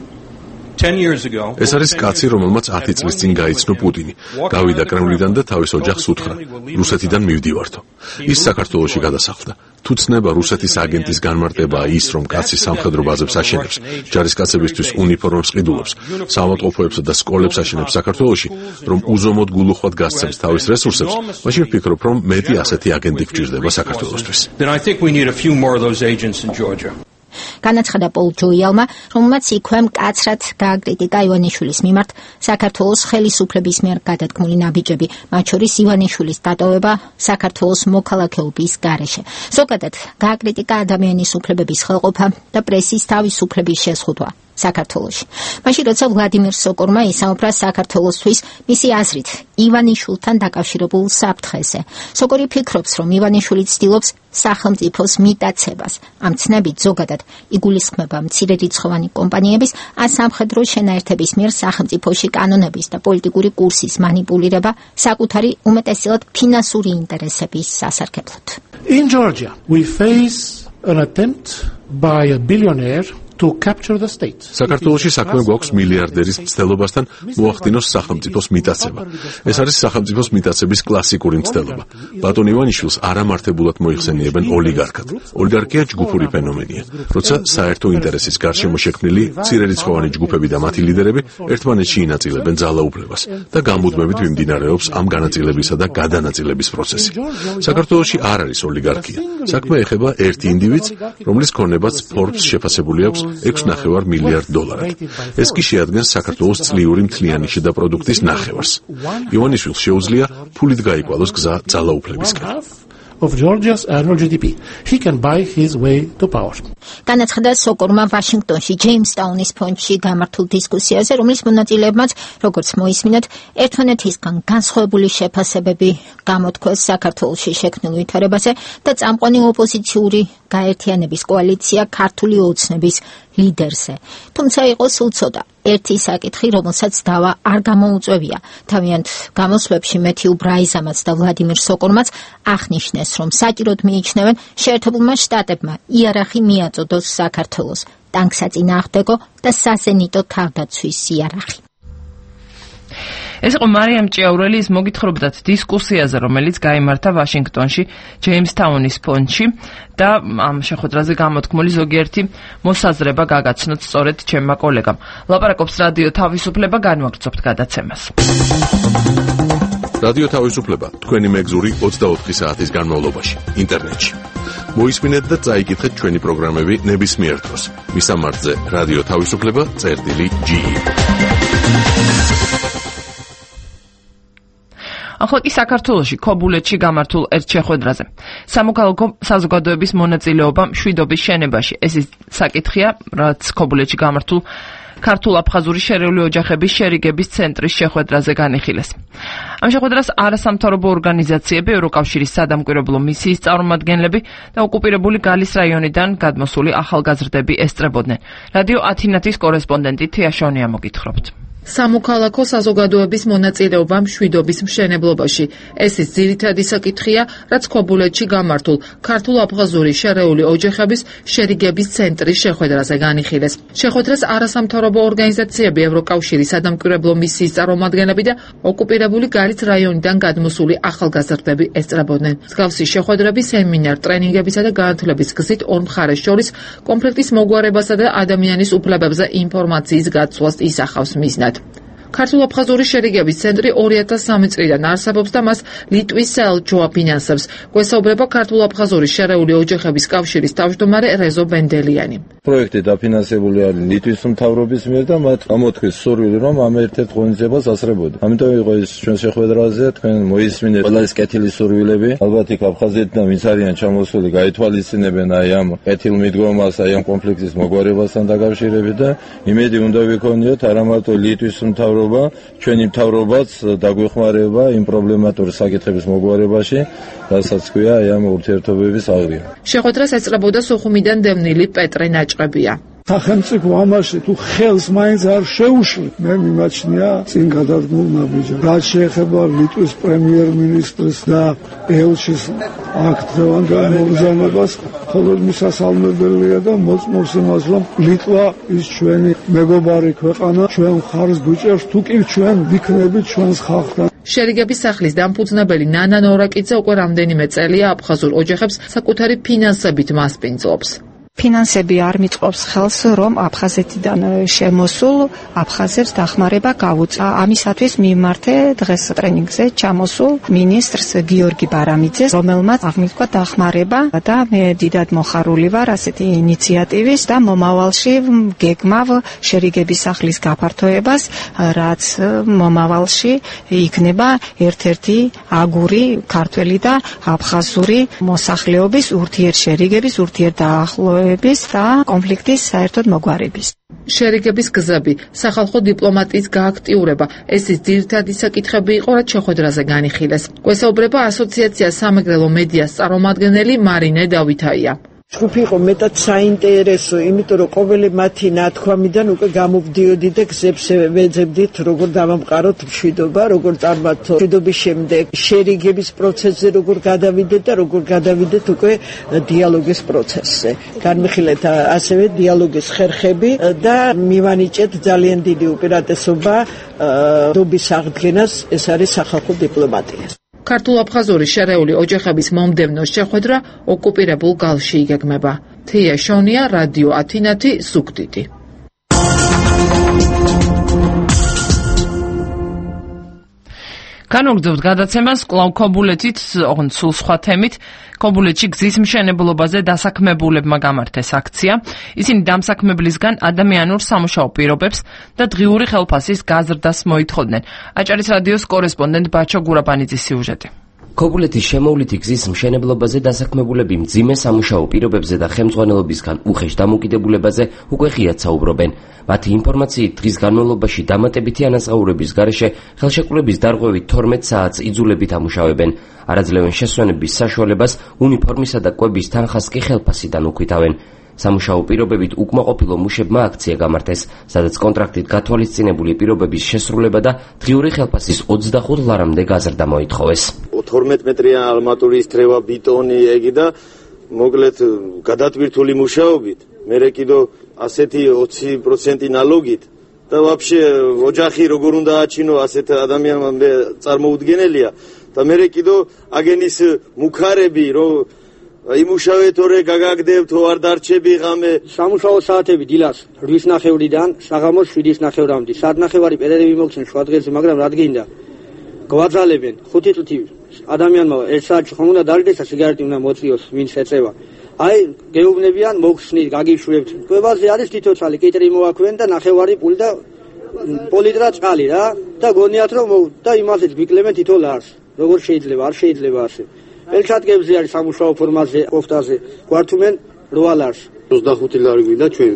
10 years ago. ეს არის კაცი, რომელმაც 10 წლის წინ გაიცნო პუტინი. გავიდა კრემლიდან და თავის ოჯახს უთხრა: რუსეთიდან მივდივართო. ის საქართველოში გადასახლდა. თუ ცნება რუსეთის აგენტის განმარტებაა ის, რომ კაცი სამხედრო ბაზებს აშენებს, ჯარისკაცებისთვის უნიფორმებს ყიდულობს, საავადმყოფოებსა და სკოლებს აშენებს საქართველოში, რომ უზომოდ გულუხვად გასცემს თავის რესურსებს, მაშინ ვფიქრობ, რომ მეტი ასეთი აგენტი გვჭირდება საქართველოსთვის. Then I think we need a few more of those agents in Georgia. განაცხადა პოლ ჯოიელმა, რომელმაც იქვე მკაცრად დააკრიტიკა ივანიშვილის მიმართ საქართველოს ხელისუფლების მიერ გადადგმული ნაბიჯები, მათ შორის ივანიშვილის დატოვება საქართველოს მოქალაქეობის გარეშე. ზოგადად გააკრიტიკა ადამიანის უფლებების ხელყოფა და პრესის თავისუფლების შეზღუდვა საქართველოში. მაშინ როცა ვლადიმერ სოკორმა ისაუბრა საქართველოსთვის მისი აზრით ივანიშვილთან დაკავშირებულ საფრთხეზე. სოკორი ფიქრობს, რომ ივანიშვილი ცდილობს სახელმწიფოს მიტაცებას. ამ ცნებით ზოგადად იგულისხმება მცირერიცხოვანი კომპანიების ასამხედრო შენაერთების მიერ სახელმწიფოში კანონების და პოლიტიკური კურსის манипулირება საკუთარი უმეტესად ფინანსური ინტერესების სასარგებლოდ. In Georgia, we face an attempt by a billionaire to capture the state. საქართველოში საქმე გვაქვს მილიარდერის მცდელობასთან მოახდინოს სახელმწიფოს მიტაცება. ეს არის სახელმწიფოს მიტაცების კლასიკური მცდელობა. ბატონ ივანიშვილს არამართებულად მოიხსენიებენ ოლიგარქად. ოლიგარქია ჯგუფური ფენომენია, როცა საერთო ინტერესის გარშემო შექმნილი მცირერიცხოვანი ჯგუფები და მათი ლიდერები ერთმანეთში ინაწილებენ ძალაუფლებას და გამუდმებით მიმდინარეობს ამ განაწილებისა და გადანაწილების პროცესი. საქართველოში არ არის ოლიგარქია. საქმე ეხება ერთ ინდივიდს, რომლის ქონებაც Forbes შეფასებული აქვს $6.5 მილიარდ. ეს კი შეადგენს საქართველოს წლიური მთლიანი შედაპროდუქტის ნახევარს. ივანიშვილს შეუძლია ფულით გაიკვალოს გზა ძალაუფლებისკენ. Of Georgia's annual GDP. He can buy his way to power. განაცხადა სოკორმა ვაშინგტონში ჯეიმსტაუნის ფონდში გამართულ დისკუსიაზე, რომლის მონაწილეებმაც, როგორც მოისმინეთ, ერთმანეთისგან განსხვავებული შეფასებები გამოთქვეს საქართველოში შექმნილ ვითარებაზე და წამყვანი ოპოზიციური გაერთიანების კოალიცია ქართული ოცნების ლიდერზე. თუმცა იყო სულ ცოტა ერთი საკითხი, რომელსაც დავა არ გამოუწვევია. თავიანთ გამოსვლებში მეთიუ ბრაიზამაც და ვლადიმერ სოკორმაც აღნიშნეს, რომ საჭიროდ მიიჩნევენ შეერთებულმა შტატებმა იარაღი მიაწოდოს საქართველოს, ტანკსაწინააღმდეგო და საზენიტო თავდაცვის იარაღი. ეს იყო მარიამ ჭიაურელი, მოგითხრობდათ დისკუსიაზე, რომელიც გაიმართა ვაშინგტონში, ჯეიმსტაუნის ფონდში და ამ შეხვედრაზე გამოთქმული ზოგიერთი მოსაზრება გაგაცნოთ სწორედ ჩემმა კოლეგამ. ლაპარაკობს რადიო თავისუფლება, განვაგრძობთ გადაცემას. რადიო თავისუფლება, თქვენი მეგზური 24 საათის განმავლობაში, ინტერნეტში. მოისმინეთ და წაიკითხეთ ჩვენი პროგრამები ნებისმიერ დროს. მისამართზე რადიო თავისუფლება.ge. ახლა კი საქართველოში ქობულეთში გამართულ ერთ შეხვედრაზე. სამოქალაქო საზოგადოების მონაწილეობა მშვიდობის შენებაში. ეს ის საკითხია, რაც ქობულეთში გამართულ ქართულ-აფხაზური შერეული ოჯახების შერიგების ცენტრის შეხვედრაზე განიხილეს. ამ შეხვედრას არასამთავრობო ორგანიზაციები, ევროკავშირის სადამკვირვებლო მისიის წარმომადგენლები და ოკუპირებული გალის რაიონიდან გადმოსული ახალგაზრდები ესწრებოდნენ. რადიო ათინათის კორესპონდენტი თია შონია მოგითხრობთ. სამოქალაქო საზოგადოების მონაწილეობა მშვიდობის მშენებლობაში. ეს ის ძირითადი საკითხია, რაც ქობულეთში გამართულ ქართულ-აფხაზური შერეული ოჯახების შერიგების ცენტრის შეხვედრაზე განიხილეს. შეხვედრას არასამთავრობო ორგანიზაციები, ევროკავშირის სადამკვირვებლო მისიის წარმომადგენლები და ოკუპირებული გალის რაიონიდან გადმოსული ახალგაზრდები ესწრებოდნენ. მსგავსი შეხვედრები, სემინარ, ტრენინგებისა და განათლების გზით ორ მხარეს შორის კონფლიქტის მოგვარებასა და ადამიანის უფლებებზე ინფორმაციის გაცვლას ისახავს მიზნად. ქართულ-აფხაზური შერიგების ცენტრი 2003 წლიდან არსებობს და მას ლიტვის საელჩო აფინანსებს. გვესაუბრება ქართულ-აფხაზური შერეული ოჯახების კავშირის თავმჯდომარე რეზო ბენდელიანი. პროექტი დაფინანსებული არის ლიტვის მთავრობის მიერ და მათ ამოთხეს სურვილი, რომ ამ ერთ-ერთ ღონისძიებას ასწრებოდა. ამიტომ იყო ეს ჩვენ შეხვედრაზე თქვენ მოისმინეთ ყველა ეს კეთილი სურვილები. ალბათ იქ აფხაზეთიდან ვინც არიან ჩამოსული, გაითვალისწინებენ აი ამ კეთილ მიდგომას, აი ამ კონფლიქტის მოგვარებასთან დაკავშირებით და იმედი უნდა ვიქონიოთ არა მარტო ლიტვის მთავრობა, ჩვენი მთავრობაც დაგვეხმარება იმ პრობლემატური საკითხების მოგვარებაში, რასაც ქვია აი ამ ურთიერთობების აღდგენა. შეხვედრას ეწრებოდა სოხუმიდან დევნილი პეტრე ნაჭყებია. სახელმწიფო ამაში თუ ხელს მაინც არ შეუშლით, მე მიმაჩნია წინ გადადგმულ ნაბიჯად. რაც შეეხება ლიტვის პრემიერ-მინისტრს და ელჩის აქ დღევანდელ მოგზაურობას, მხოლოდ მისასალმებელია და მოწმობს იმას, რომ ლიტვა ის ჩვენი მეგობარი ქვეყანა, ჩვენ მხარს გვიჭერს, თუ კი ჩვენ ვიქნებით ჩვენს ხალხთან. შერიგების სახლის დამფუძნებელი ნანა ნორაკიძე უკვე რამდენიმე წელია აფხაზურ ოჯახებს საკუთარი ფინანსებით მასპინძლობს. ფინანსები არ მიწყობს ხელს, რომ აფხაზეთიდან შემოსულ აფხაზებს დახმარება გაუწია. ამისათვის მიმართე დღეს ტრენინგზე ჩამოსულ მინისტრს გიორგი ბარამიძეს, რომელმაც აღმოჩნდა დახმარება და მე დიდად მოხარული ვარ ასეთი ინიციატივის და მომავალში გეგმავ შერიგების სახლის გაფართოებას, რაც მომავალში იქნება ერთ-ერთი აგური ქართველი და აფხაზური მოსახლეობის ურთიერთშერიგების, ურთიერთდაახლოების და კონფლიქტის საერთოდ მოგვარების. შერიგების გზები, სახალხო დიპლომატიის გააქტიურება, ეს ის ძირითადი საკითხები იყო, რაც შეხვედრაზე განიხილეს. გვესაუბრება ასოციაცია სამეგრელო მედიას წარმომადგენელი მარინე დავითაია. ჯგუფი იყო მეტად საინტერესო, იმიტომ რომ ყოველი მათი ნათქვამიდან უკვე გამოვდიოდი და გზებს ვეძებდით, როგორ დავამყაროთ მშვიდობა, როგორ წარმართოთ მშვიდობის შემდეგ შერიგების პროცესზე, როგორ გადავიდეთ და როგორ გადავიდეთ უკვე დიალოგის პროცესზე. განვიხილეთ ასევე დიალოგის ხერხები და მივანიჭეთ ძალიან დიდი უპირატესობა დობის აღდგენას, ეს არის სახალხო დიპლომატია. ქართულ-აფხაზური შერეული ოჯახების მომდევნო შეხვედრა ოკუპირებულ გალში იგეგმება. თია შონია, რადიო ათინათი, ზუგდიდი. განვაგრძობთ გადაცემას კვლავ ქობულეთით, ოღონდ სულ სხვა თემით. ქობულეთში გზის მშენებლობაზე დასაქმებულებმა გამართეს აქცია. ისინი დამსაქმებლისგან ადამიანურ სამუშაო პირობებს და დღიური ხელფასის გაზრდას მოითხოვდნენ. აჭარის რადიოს კორესპონდენტ ბაჩო გურაბანიძის სიუჟეტი. ქობულეთის შემოვლითი გზის მშენებლობაზე დასაქმებულები მძიმე სამუშაო პირობებზე და ხელმძღვანელობისგან უხეშ დამოკიდებულებაზე უკვე ღიად საუბრობენ. მათი ინფორმაციით დღის განმავლობაში დამატებითი ანაზღაურების გარეშე ხელშეკრულების დარღვევით 12 საათს იძულებით ამუშავებენ. არაძლევენ შესვენების საშუალებას, უნიფორმისა და კვების თანხას კი ხელფასიდან უკვითავენ. სამუშაო პირობებით უკმაყოფილო მუშებმა აქცია გამართეს, სადაც კონტრაქტით გათვალისწინებული პირობების შესრულება და დღიური ხელფასის 25 ლარამდე გაზრდა მოითხოვეს. 12 მეტრიან ალმატურის თრევა, ბიტონი, ეგი და მოკლედ გადატვირთული მუშაობით, მერე კიდო ასეთი 20% ნალოგით და ვაფშე ოჯახი როგორ უნდა აჩინო ასეთ ადამიანამდე წარმოუდგენელია და მერე კიდო აგენის მუქარები რომ იმუშავეთ ორე გაგაგდებთ არ დარჩები ღამე. სამუშაო საათები დილას 8:30-დან საღამოს 7:30-მდე. საათნახევარი პერიოდი მოგცენ შვადღეზე, მაგრამ რადგინდა გვაძალებენ 5 წუთი ადამიანმა ერთ საათში ხომ უნდა დარიდეს და სიგარეტი უნდა მოწიოს, ვინც ეწევა. აი გეუბნებიან მოგხსნით, გაგიშვებთ. კვებაზე არის თითოცხალი კიტრი მოაქვენ და ნახევარი პული და პოლიტრა წყალი რა და გონიათ რომ და იმასაც ვიკლებენ თითო ლარს. როგორ შეიძლება, არ შეიძლება ასე. ელჩატკებზე არის სამუშაო ფორმაზე, კოფტაზე. გვართუმენ 8 ლარს. 25 ლარი გვინდა ჩვენ.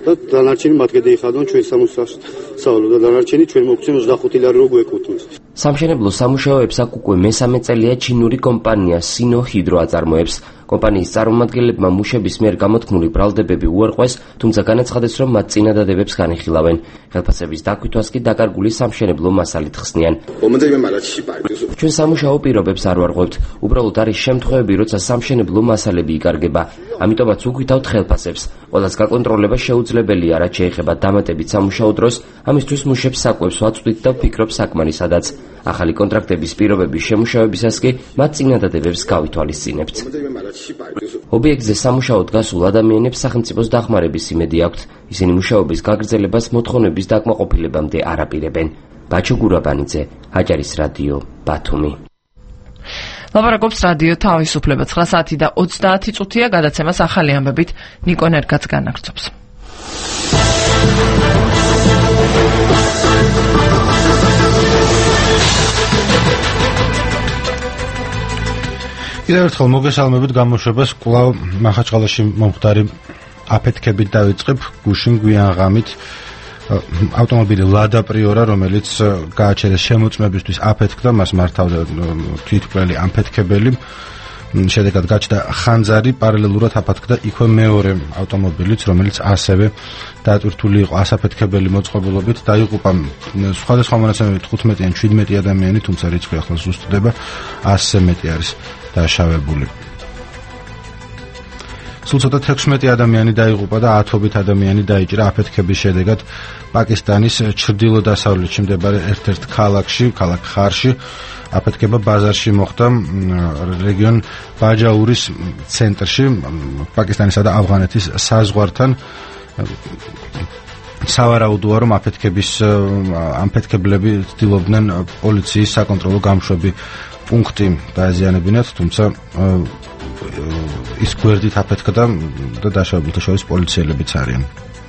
და დანარჩენი მათ გადაიხადონ ჩვენ სამუშაო და დანარჩენი ჩვენ მოგცემ 25 ლარი რო გვეკუთვნის. სამშენებლო სამუშაოებს აქ უკვე მესამე წელია ჩინური კომპანია Sino Hydro აწარმოებს. კომპანიის წარმომადგენლებმა მუშების მიერ გამოთქმული ბრალდებები უარყვეს, თუმცა განაცხადეს, რომ მათ წინადადებებს განიხილავენ. ხელფასების დაკვითვას კი დაკარგული სამშენებლო მასალით ხსნიან. ჩვენ სამუშაო პირობებს არ ვარღვევთ, უბრალოდ არის შემთხვევები, როცა სამშენებლო მასალები იკარგება. ამიტომაც უქვითავთ ხელფასებს. ყველას გაკონტროლება შეუძლებელია, რაც შეეხება დამატებით სამუშაო დროს, ამისთვის მუშებს საკვებს ვაწვდით და ვფიქრობ საკმარისადაც. ახალი კონტრაქტების პირობების შემუშავებისას კი მათ წინადადებებს გავითვალისწინებთ. ობიექტზე სამუშაოდ გასულ ადამიანებს სახელმწიფოს დახმარების იმედი აქვთ. ისინი მუშაობის გაგრძელებას მოთხოვნების დაკმაყოფილებამდე არ აპირებენ. ბაჩო გურაბანიძე, აჭარის რადიო, ბათუმი. ლაპარაკობს რადიო თავისუფლება 9 საათი და 30 წუთია გადაცემას ახალი ამბებით ნიკო ნერგაც განაგრძობს. კიდევ ერთხელ მოგესალმებით გამოშვებას კვლავ მახაჩყალაში მომხდარი აფეთქებით დავიწყებ გუშინ გვიან ღამით ავტომობილი ლადა პრიორა რომელიც გააჩერეს შემოწმებისთვის აფეთქდა მას მართავდა თვითმკვლელი ამფეთქებელი შედეგად გაჩნდა ხანძარი პარალელურად აფეთქდა იქვე მეორე ავტომობილიც რომელიც ასევე დატვირთული იყო ასაფეთქებელი მოწყობილობით დაიღუპა სხვადასხვა მონაცემებით 15-ან 17 ადამიანი თუმცა რიცხვი ახლა ზუსტდება 100-ზე მეტი არის დაშავებული. სულ ცოტა 16 ადამიანი დაიღუპა და 10-ობით ადამიანი დაიჭრა აფეთქების შედეგად პაკისტანის ჩრდილო-დასავლეთში მდებარე ერთ-ერთ ქალაქში, ქალაქ ხარში. აფეთქება ბაზარში მოხდა რეგიონ ბაჯაურის ცენტრში, პაკისტანისა და ავღანეთის საზღვართან. სავარაუდოა, რომ ამფეთქებლები ცდილობდნენ პოლიციის საკონტროლო გამშვები პუნქტი დაეზიანებინათ, თუმცა ის გვერდით აფეთქდა და დაშავებულთა შორის პოლიციელებიც არიან.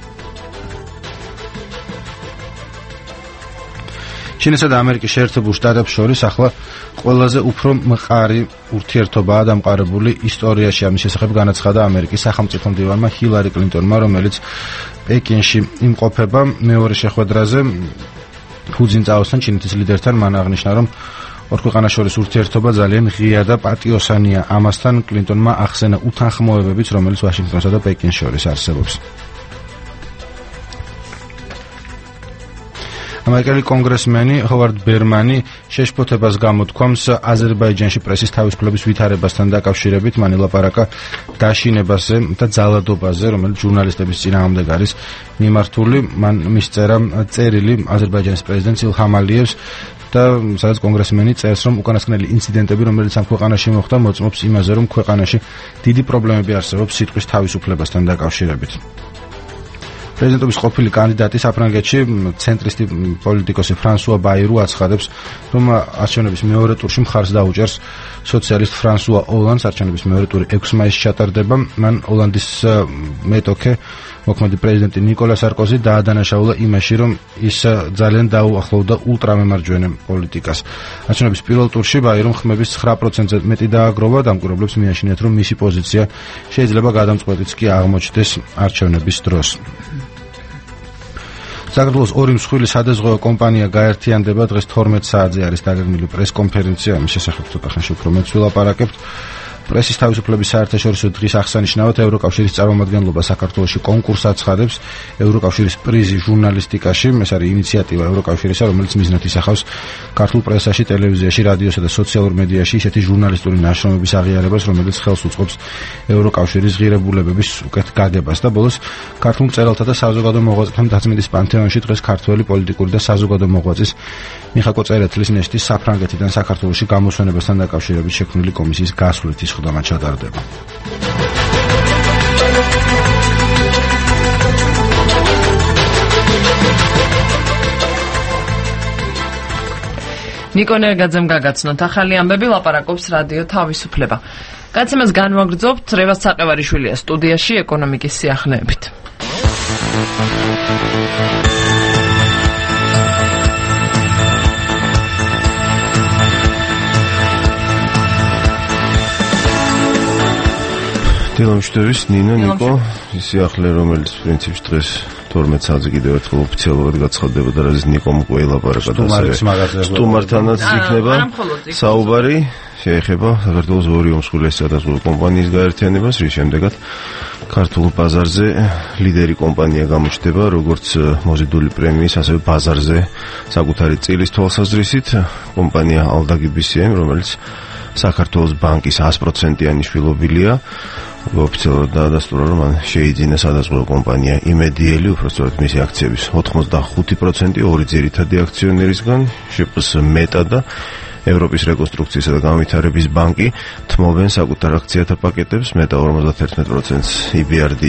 ჩინეთსა და ამერიკის შეერთებულ შტატებს შორის ახლა ყველაზე უფრო მყარი ურთიერთობაა დამყარებული ისტორიაში. ამის შესახებ განაცხადა ამერიკის სახელმწიფო მდივანმა ჰილარი კლინტონმა, რომელიც პეკინში იმყოფება. მეორე შეხვედრაზე ჰუძინტაოსთან ჩინეთის ლიდერთან მან აღნიშნა, რომ ორ ქვეყანას შორის ურთიერთობა ძალიან ღია და პატიოსანია. ამასთან კლინტონმა ახსენა უთანხმოებებიც, რომელიც ვაშინგტონსა და პეკინს შორის არსებობს. ამერიკელი კონგრესმენი ჰოვარდ ბერმანი შეშფოთებას გამოთქვამს აზერბაიჯანში პრესის თავისუფლების ვითარებასთან დაკავშირებით. მან ელაპარაკა დაშინებაზე და ძალადობაზე, რომელიც ჟურნალისტების წინააღმდეგ არის მიმართული. მან მისწერა წერილი აზერბაიჯანის პრეზიდენტ ილჰამ ალიევს და სადაც კონგრესმენი წერს, რომ უკანასკნელი ინციდენტები, რომელიც ამ ქვეყანაში მოხდა, მოწმობს იმაზე, რომ ქვეყანაში დიდი პრობლემები არსებობს სიტყვის თავისუფლებასთან დაკავშირებით. პრეზიდენტობის ყოფილი კანდიდატი საფრანგეთში ცენტრისტი პოლიტიკოსი ფრანსუა ბაირუ აცხადებს, რომ არჩევნების მეორე ტურში მხარს დაუჭერს სოციალისტ ფრანსუა ოლანდს. არჩევნების მეორე ტური 6 მაისს ჩატარდება. მან ოლანდის მეტოქე მოქმედი პრეზიდენტი ნიკოლა სარკოზი დაადანაშაულა იმაში, რომ ის ძალიან დაუახლოვდა ულტრამემარჯვენე პოლიტიკას. არჩევნების პირველ ტურში ბაირუმ ხმების 9%-ზე მეტი დააგროვა. დამკვირვებლებს მიაშინიათ, რომ მისი პოზიცია შეიძლება გადამწყვეტიც კი აღმოჩნდეს არჩევნების დროს. საქართველოს ორი მსხვილი სადაზღვევო კომპანია გაერთიანდება. დღეს 12 საათზე არის დაგეგმილი პრესკონფერენცია. ამის შესახებ ცოტა ხანში უფრო მეც ვილაპარაკებთ. პრესის თავისუფლების საერთაშორისო დღის აღსანიშნავად ევროკავშირის წარმომადგენლობა საქართველოში კონკურსს აცხადებს. ევროკავშირის პრიზი ჟურნალისტიკაში. ეს არის ინიციატივა ევროკავშირისა, რომელიც მიზნად ისახავს ქართულ პრესაში, ტელევიზიაში, რადიოსა და სოციალურ მედიაში ისეთი ჟურნალისტური ნაშრომების აღიარებას, რომელიც ხელს უწყობს ევროკავშირის ღირებულებების უკეთ გაგებას. და ბოლოს ქართულ მწერალთა და საზოგადო მოღვაწეთა დაწმინდის პანთეონში დღეს ქართველი პოლიტიკური და საზოგადო მოღვაწის მიხაკო წერეთლის ნეშტის საფრანგეთიდან საქართველოში გამოსვენებასთან დაკავშირებით შექმნილი კომისიის გასვლით ხდომა ჩატარდება. ნიკო ნერგაძემ გაგაცნოთ ახალი ამბები, ლაპარაკობს რადიო თავისუფლება. გადაცემას განვაგრძობთ. რევაზ საყევარიშვილია სტუდიაში ეკონომიკის სიახლეებით. დილამშვიდობის ნინო ნიკო სიახლე რომელიც პრინციპში დღეს 12 საათზე კიდევ ერთხელ ოფიციალურად გაცხადდება და რაზეც ნიკომ უკვე ელაპარაკა და სტუმართანაც იქნება საუბარი შეეხება საქართველოს ორი უმსხვილესი სადაზღვევო კომპანიის გაერთიანებას, რის შემდეგაც ქართულ ბაზარზე ლიდერი კომპანია გამოჩნდება, როგორც მოზიდული პრემიის, ასევე ბაზარზე საკუთარი წილის თვალსაზრისით კომპანია Aldagi BCM, რომელიც საქართველოს ბანკის 100%-იანი შვილობილია. ოფიციალურად დაადასტურა, რომ მან შეიძინა სადაზღვევო კომპანია იმედიელი, უпростоრად მისი აქციების 85% ორი ძირითადი აქციონერისგან, შპს მეტა და ევროპის რეკონსტრუქციისა და განვითარების ბანკი თმობენ საკუთარ აქციათა პაკეტებს, მეტა 51%-ს, EBRD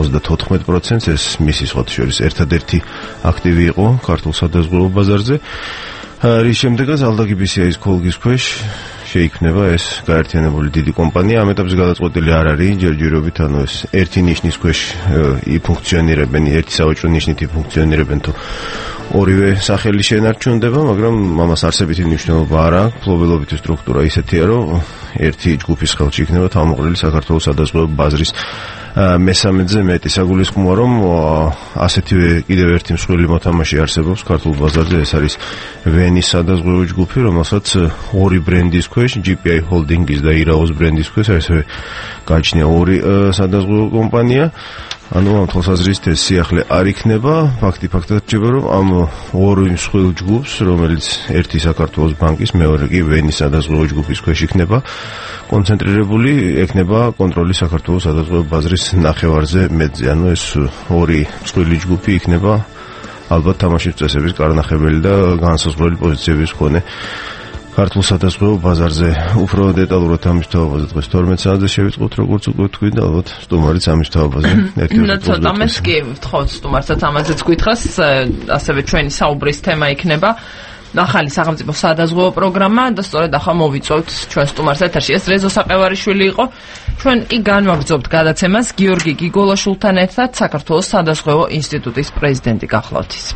34%-ს, ეს მისი სხვა შორის ერთადერთი აქტივი იყო ქართულ სადაზღვევო ბაზარზე. რის შემდეგაც Aldagi BCM-ის ქოლგის ქვეშ შეიქმნება ეს გაერთიანებული დიდი კომპანია. ამ ეტაპზე გადაწყვეტილი არ არის ჯერჯერობით, ანუ ეს ერთი ნიშნის ქვეშ იფუნქციონირებენ, ერთი სავაჭრო ნიშნით იფუნქციონირებენ თუ ორივე სახელი შენარჩუნდება, მაგრამ ამას არსებითი მნიშვნელობა არ აქვს. ფლობელობითი სტრუქტურა ისეთია, რომ ერთი ჯგუფის ხელში იქნება თავმოყრილი საქართველოს სადაზღვევო ბაზრის მესამედზე მეტი. საგულისხმოა, რომ ასეთივე კიდევ ერთი მსხვილი მოთამაშე არსებობს ქართულ ბაზარზე, ეს არის ვენის სადაზღვევო ჯგუფი, რომელსაც ორი ბრენდის ქვეშ, GPI Holdings და ირაოს ბრენდის ქვეშ ასევე გააჩნია ორი სადაზღვევო კომპანია. ანუ ამ თვალსაზრისით ეს სიახლე არ იქნება, ფაქტად რჩება, რომ ამ ორი მსხვილ ჯგუფს, რომელიც ერთი საქართველოს ბანკის, მეორე კი ვენის სადაზღვევო ჯგუფის ქვეშ იქნება კონცენტრირებული, ექნება კონტროლი საქართველოს სადაზღვევო ბაზრის ნახევარზე მეტზე. ანუ ეს ორი მსხვილი ჯგუფი იქნება ალბათ თამაშის წესების კარნახებელი და განსაზღვრელი პოზიციების მქონე ქართულ სადაზღვევო ბაზარზე. უფრო დეტალურად ამის თავაზე დღეს 12 საათზე შევიწყოთ, როგორც უკვე თქვი და ალბათ სტუმარიც ამის თავაზე ერთ-ერთი ცოტა მეს კი ვთხოვთ სტუმარსაც ამაზეც გითხრას, ასევე ჩვენი საუბრის თემა იქნება ახალი სახელმწიფო სადაზღვევო პროგრამა და სწორედ ახლა მოვიწვევთ ჩვენ სტუმარს ეთერში. ეს რეზო საყევარიშვილი იყო. ჩვენ კი განვაგრძობთ გადაცემას გიორგი გიგოლაშვილთან ერთად, საქართველოს სადაზღვევო ინსტიტუტის პრეზიდენტი გახლავთ ის.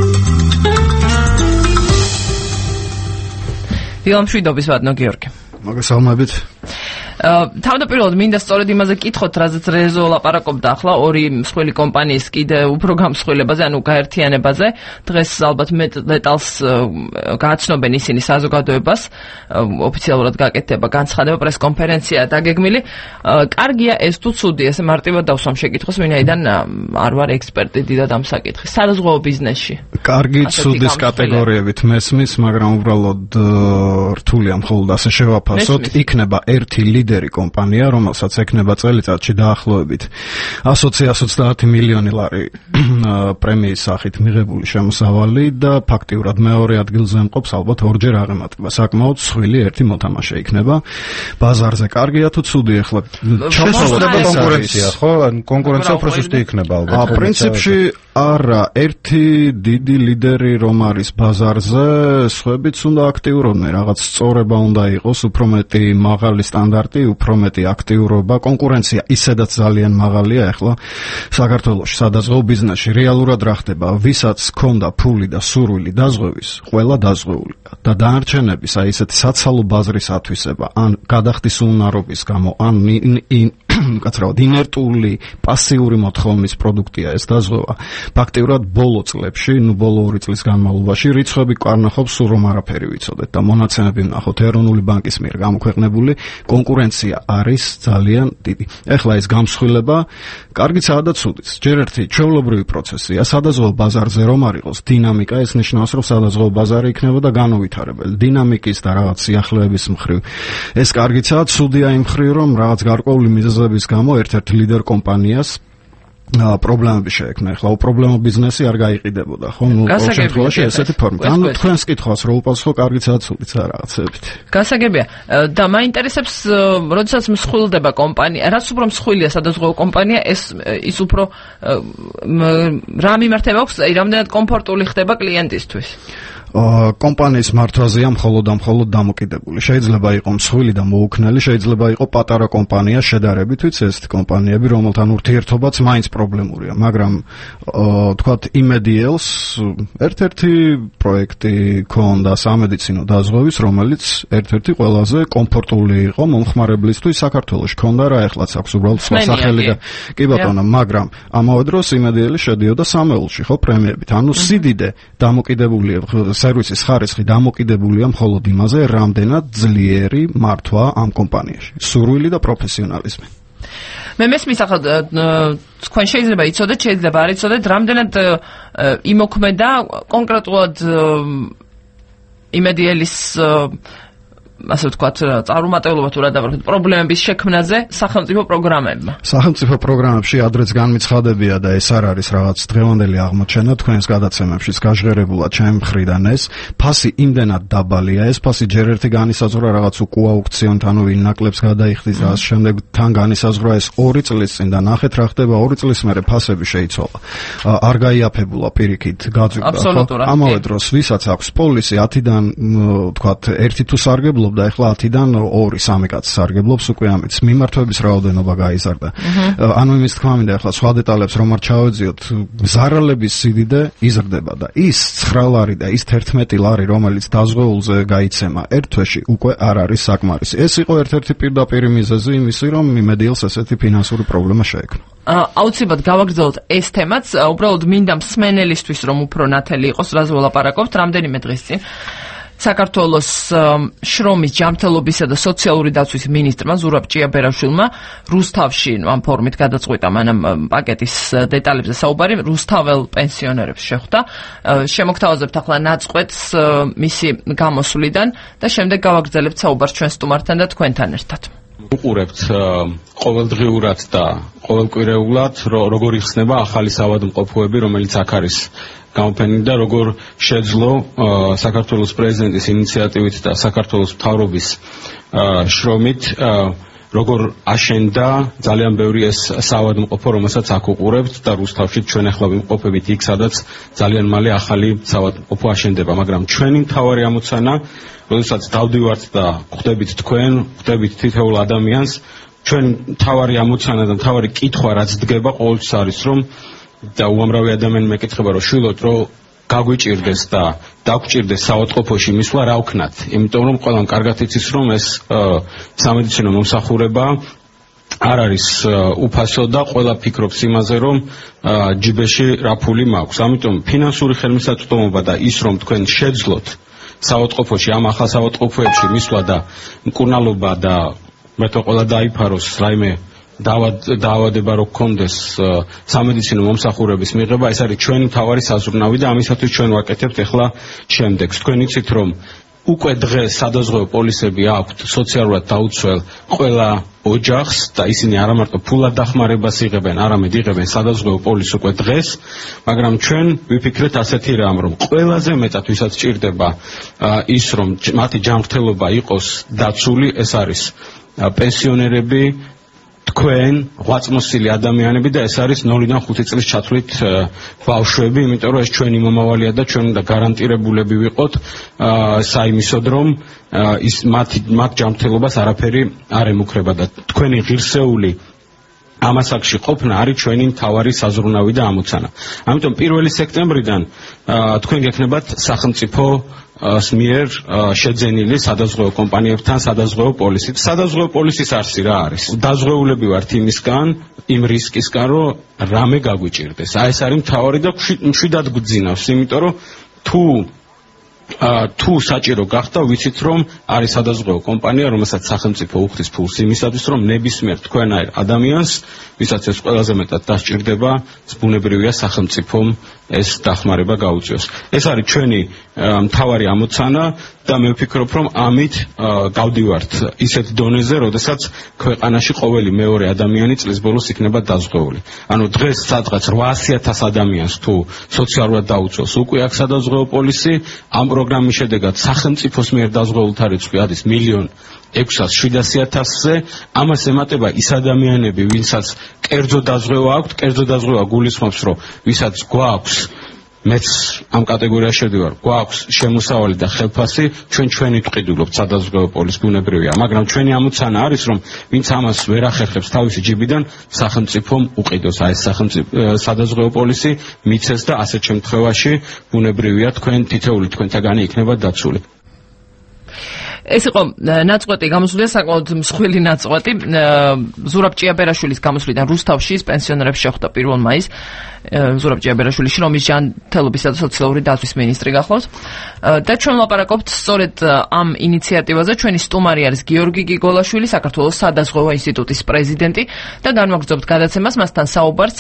დილამშვიდობის ვადნო გიორგი. მოგესალმებით. თავდაპირველად მინდა სწორედ იმაზე კითხოთ, რაზეც რეზო ლაპარაკობდა ახლა ორი მსხვილი კომპანიის კიდე უფრო გამსხვილებაზე, ანუ გაერთიანებაზე. დღეს ალბათ მეტ დეტალს გააცნობენ ისინი საზოგადოებას, ოფიციალურად გაკეთდება განცხადება, პრესკონფერენცია დაგეგმილი. კარგია ეს თუ ცუდია, ესე მარტივად დავსვამ შეკითხვას, ვინაიდან არ ვარ ექსპერტი დიდად ამ საკითხის. სადაზღვევო ბიზნესში. კარგი ცუდის კატეგორიებით მესმის, მაგრამ უბრალოდ რთულია მხოლოდ ასე შევაფასოთ. იქნება ერთი ლიდერი კომპანია, რომელსაც ექნება წელიწადში დაახლოებით 120-130 მილიონი ლარი პრემიის სახით მიღებული შემოსავალი და ფაქტიურად მეორე ადგილზე მყოფს ალბათ ორჯერ აღემატება. საკმაოდ მსხვილი ერთი მოთამაშე იქნება. ბაზარზე კარგია თუ ცუდი ახლა შესაძლოა კონკურენცია, ხო? კონკურენცია უფრო სუსტი იქნება ალბათ. პრინციპში არა, ერთი დიდი ლიდერი რომ არის ბაზარზე, სხვაებიც უნდა აქტიურობდნენ, რაღაც სწორება უნდა იყოს, უფრო მეტი მაღალი სტანდარტი, უფრო მეტი აქტიურობა, კონკურენცია ისედაც ძალიან მაღალია ახლა საქართველოში სადაზღვევო ბიზნესში. რეალურად რა ხდება? ვისაც ჰქონდა ფული და სურვილი დაზღვევის, ყველა დაზღვეულია და დანარჩენების, აი ესეთი საცალო ბაზრის ათვისება, ან გადახდის უნარობის გამო, ან კაცრავად ინერტული, პასიური მოთხოვნის პროდუქტია ეს დაზღვევა. ფაქტიურად ბოლო წლებში, ბოლო 2 წლის განმავლობაში რიცხვები კარნახობს, სულ რომ არაფერი ვიცოდეთ და მონაცემები ვნახოთ ეროვნული ბანკის მიერ გამოქვეყნებული, კონკურენცია არის ძალიან დიდი. ეხლა ეს გამსხვილება კარგიცაა და ცუდიც. ჯერ ერთი ჩვეულებრივი პროცესია, სადაზღვევო ბაზარზე რომ არ იყოს დინამიკა, ეს ნიშნავს, რომ სადაზღვევო ბაზარი იქნება და განუვითარებელი. დინამიკის და რაღაც სიახლეების მხრივ ეს კარგიცაა, ცუდია იმ მხრივ, რომ რაღაც გარკვეული მიზეზების გამო ერთ-ერთ ლიდერ კომპანიას პრობლემები შეექმნა. ახლა უპრობლემო ბიზნესი არ გაიყიდებოდა, ხო? ყოველ შემთხვევაში ესეთი ფორმით. ანუ თქვენს კითხვას რო უპასუხო, კარგიცაა ცუდიც რა რაღაცებით. გასაგებია. და მაინტერესებს, როდესაც მსხვილდება კომპანია, რაც უფრო მსხვილია სადაზღვევო კომპანია, ის უფრო რა მიმართება აქვს, რამდენად კომფორტული ხდება კლიენტისთვის? კომპანიის მართვაზეა მხოლოდ დამოკიდებული. შეიძლება იყოს მსხვილი და მოუქნელი, შეიძლება იყოს პატარა კომპანია შედარებით, ვიცი ესეთი კომპანიები, რომელთან ურთიერთობაც მაინც პრობლემურია, მაგრამ თქვათ იმედიელს ერთ-ერთი პროექტი ქონდა სამედიცინო დაზღვევის, რომელიც ერთ-ერთი ყველაზე კომფორტული იყო მომხმარებლისთვის საქართველოში. ქონდა რა ეხლაც აქვს უბრალოდ სხვა სახელი და კი ბატონო, მაგრამ ამავე დროს იმედიელი შედიოდა სამეულში, ხო, პრემიებით. ანუ სიდიდე დამოკიდებულია, სერვისის ხარისხი დამოკიდებულია მხოლოდ იმაზე, რამდენად ძლიერი მართვა ამ კომპანიაში. სურვილი და პროფესიონალიზმი. მე მესმის ახლა თქვენ შეიძლება იცოდეთ, შეიძლება არ იცოდეთ, რამდენად იმოქმედა კონკრეტულად იმედიელის ასე ვთქვათ, წარუმატებლობა თუ რა დავარქეთ, პრობლემების შექმნაზე სახელმწიფო პროგრამებმა. სახელმწიფო პროგრამებში ადრეც განმიცხადებია და ეს არ არის რაღაც დღევანდელი აღმოჩენა, თქვენს გადაცემებშიც გაჟღერებულად ჩემი მხრიდან ეს ფასი იმდენად დაბალია, ეს ფასი ჯერ ერთი განისაზღვრა რაღაც უკუა აუქციონით, ანუ ვინ ნაკლებს გადაიხდის და შემდეგ თან განისაზღვრა ეს 2 წლის წინ და ნახეთ რა ხდება 2 წლის მერე ფასები შეიცვალა. არ გაიაფებულა პირიქით გაძვირდა. ამავე დროს ვისაც აქვს პოლისი 10-დან ვთქვათ 1 თუ სარგებლობს და ეხლა 10-დან 2-3 კაცი სარგებლობს უკვე ამით. მიმართვების რაოდენობა გაიზარდა. ანუ იმის თქმა მინდა ეხლა სხვა დეტალებს რომ არ ჩავეძიოთ, ზარალების სიდიდე იზრდება და ის 9 ლარი და ის 11 ლარი, რომელიც დაზღვეულზე გაიცემა ერთ თვეში უკვე არ არის საკმარისი. ეს იყო ერთ-ერთი პირდაპირი მიზეზი იმისი, რომ იმედიელს ესეთი ფინანსური პრობლემა შეექმნა. აუცილებლად გავაგრძელოთ ეს თემაც, უბრალოდ მინდა მსმენელისთვის რომ უფრო ნათელი იყოს, რაზე ვლაპარაკობთ რამდენიმე დღის წინ. საქართველოს შრომის ჯანმრთელობისა და სოციალური დაცვის მინისტრმა ზურაბ ჭიაბერაშვილმა რუსთავში ამ ფორუმით გადაწყვიტა მანამ პაკეტის დეტალებზე საუბარი, რუსთაველ პენსიონერებს შეხვდა. შემოგთავაზებთ ახლა ნაწყვეტს მისი გამოსვლიდან და შემდეგ გავაგრძელებთ საუბარს ჩვენ სტუმართან და თქვენთან ერთად. უყურებთ ყოველდღიურად და ყოველკვირეულად როგორ იხსნება ახალი საავადმყოფოები, რომელიც აქ არის გამოფენილი და როგორ შეძლო საქართველოს პრეზიდენტის ინიციატივით და საქართველოს მთავრობის შრომით როგორ აშენდა ძალიან ბევრი ეს საავადმყოფო, რომელსაც აქ უყურებთ და რუსთავში ჩვენ ახლა ვიმყოფებით იქ, სადაც ძალიან მალე ახალი საავადმყოფო აშენდება, მაგრამ ჩვენი მთავარი ამოცანა, როდესაც დავდივართ და ხვდებით თქვენ, ხვდებით თითოეულ ადამიანს, ჩვენი მთავარი ამოცანა და მთავარი კითხვა რაც დგება ყოველთვის არის, რომ და უამრავი ადამიანი მეკითხება, რომ შვილოთ რომ გაგვიჭირდეს და დაგჭირდეს საავადმყოფოში მისვლა რა ვქნათ, იმიტომ რომ ყველამ კარგად იცის, რომ ეს სამედიცინო მომსახურება არ არის უფასო და ყველა ფიქრობს იმაზე, რომ ჯიბეში რა ფული მაქვს. ამიტომ ფინანსური ხელმისაწვდომობა და ის რომ თქვენ შეძლოთ საავადმყოფოში ამ ახალ საავადმყოფოებში მისვლა და მკურნალობა და მეთქო ყველა დაიფაროს რაიმე დაავადება რო გქონდეს სამედიცინო მომსახურების მიღება, ეს არის ჩვენი მთავარი საზრუნავი და ამისათვის ჩვენ ვაკეთებთ ახლა შემდეგს. თქვენ იცით, რომ უკვე დღეს სადაზღვევო პოლისები აქვთ სოციალურად დაუცველ ყველა ოჯახს და ისინი არა მარტო ფულად დახმარებას იღებენ, არამედ იღებენ სადაზღვევო პოლისს უკვე დღეს, მაგრამ ჩვენ ვიფიქრეთ ასეთი რამ, რომ ყველაზე მეტად ვისაც ჭირდება ის, რომ მათი ჯანმრთელობა იყოს დაცული, ეს არის პენსიონერები, თქვენ ღვაწმოსილი ადამიანები და ეს არის 0-დან 5 წლის ჩათვლით ბავშვები, იმიტომ რომ ეს ჩვენი მომავალია და ჩვენ უნდა გარანტირებულები ვიყოთ საიმისოდ, რომ ის მათ ჯანმრთელობას არაფერი არ ემუქრება და თქვენი ღირსეული ამასაკში ყოფნა არის ჩვენი მთავარი საზრუნავი და ამოცანა. ამიტომ 1 სექტემბრიდან თქვენ გექნებათ სახელმწიფო მიერ შეძენილი სადაზღვევო კომპანიებთან სადაზღვევო პოლისით. სადაზღვევო პოლისის არსი რა არის? დაზღვეულები ვართ იმისგან, იმ რისკისგან, რომ რამე გაგვიჭირდეს. ეს არის მთავარი და მშვიდად გვძინავს, იმიტომ რომ თუ საჭირო გახდა, ვიცით რომ არის სადაზღვევო კომპანია, რომელსაც სახელმწიფო უხდის ფულს იმისათვის, რომ ნებისმიერ თქვენაირ ადამიანს, ვისაც ეს ყველაზე მეტად დასჭირდება, ბუნებრივია სახელმწიფომ ეს დახმარება გაუწიოს. ეს არის ჩვენი მთავარი ამოცანა და მე ვფიქრობ, რომ ამით გავდივართ ისეთ დონეზე, როდესაც ქვეყანაში ყოველი მეორე ადამიანი წლის ბოლოს იქნება დაზღვეული. ანუ დღეს სადღაც 800,000 ადამიანს თუ სოციალურად დაუწევს უკვე აქ სადაზღვევო პოლისი, ამ პროგრამის შედეგად სახელმწიფოს მიერ დაზღვეულთა რიცხვი არის 1,600,000-ზე. ამას ემატება ის ადამიანები, ვინცაც კერძო დაზღვევა აქვთ. კერძო დაზღვევა გულისხმობს, რომ ვისაც გვაქვს მეც ამ კატეგორიაში შევდივარ. გვაქვს შემოსავალი და ხელფასი, ჩვენი ტყიდულობთ სადაზღვევო პოლის ბუნებრივია, მაგრამ ჩვენი ამოცანა არის, რომ ვინც ამას ვერ ახერხებს თავისი ჯიბიდან, სახელმწიფომ უყიდოს. აი ეს სადაზღვევო პოლისი მიცეს და ასეთ შემთხვევაში ბუნებრივია თქვენ თითოეული თქვენთაგანი იქნება დაცული. ეს იყო ნაწყვეტი გამოსვლია საკმაოდ მსხვილი ნაწყვეტი ზურაბ ჭიაბერაშვილის გამოსვლიდან რუსთავში პენსიონერებს შეხვდა 1 მაისს ზურაბ ჭიაბერაშვილი შრომის ჯანმრთელობისა და სოციალური დაცვის მინისტრი გახლავს და ჩვენ ვლაპარაკობთ სწორედ ამ ინიციატივაზე. ჩვენი სტუმარი არის გიორგი გიგოლაშვილი, საქართველოს სადაზღვევო ინსტიტუტის პრეზიდენტი და განვაგრძობთ გადაცემას მასთან საუბარს.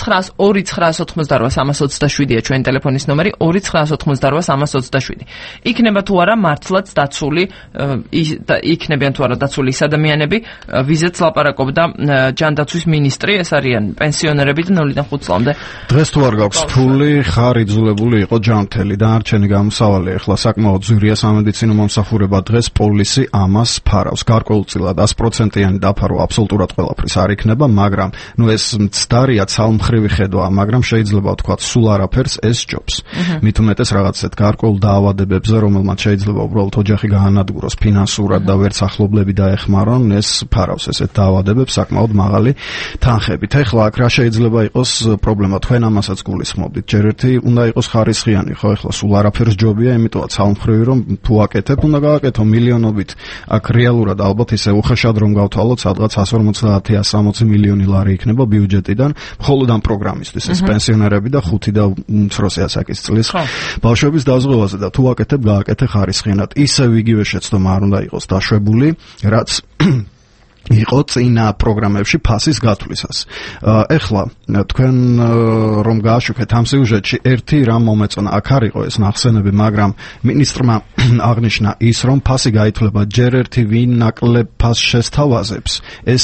2988327-ია ჩვენი ტელეფონის ნომერი 2988327. იქნება თუ არა მართლაც დაცული იქნებიან თუ არა დაცული ის ადამიანები, ვიზეც ლაპარაკობდა ჯანდაცვის მინისტრი, ეს არიან პენსიონერები და 0-დან 5 წლამდე. დღეს თუ არ გაქვს ფული, ხარ იძულებული იყო ჯანმრთელი და არჩენი გამოსავალი. ახლა საკმაოდ ძვირია სამედიცინო მომსახურება. დღეს პოლისი ამას ფარავს. გარკვეულწილად 100%-იანი დაფარო აბსოლუტურად ყველაფრის არ იქნება, მაგრამ ეს მცდარია ცალმხრივი ხედვა, მაგრამ შეიძლება ვთქვათ, სულ არაფერს ეს ჯობს. მით უმეტეს რაღაცეთ გარკვეულ დაავადებებზე, რომელმაც შეიძლება უბრალოდ ოჯახი გაანადგუროს ფინანსურად და ვერც ახლობლები დაეხმარონ, ეს ფარავს ესეთ დაავადებებს საკმაოდ მაღალი თანხებით. ახლა აქ რა შეიძლება იყოს პრობლემა? თქვენ ამასაც გულისხმობთ. ჯერ ერთი უნდა იყოს ხარისხიანი, ხო, ახლა სულ არაფერს ჯობია, იმიტომაც ცალმხრივი რომ თუ აკეთებ, უნდა გააკეთო მილიონობით. აქ რეალურად ალბათ ისე უხეშად რომ გავთვალოთ, სადღაც 150-160 მილიონი ლარი იქნება ბიუჯეტიდან მხოლოდ ამ პროგრამისთვის, ეს პენსიონერები და 5 და უმცროსი ასაკის წლის ბავშვების დაზღვევაზე და თუ აკეთებ, გააკეთე ხარისხიანად. ისევ იგივე შეცდომა არ უნდა იყოს დაშვებული, რაც იყო წინა პროგრამებში ფასის გათვლისას. ეხლა თქვენ რომ გააშუქეთ ამ სიუჟეტში, ერთი რამ მომეწონა, აქ არ იყო ეს ნახსენები, მაგრამ მინისტრმა აღნიშნა ის, რომ ფასი გაითვლება ჯერ ერთი ვინ ნაკლებ ფასს შესთავაზებს, ეს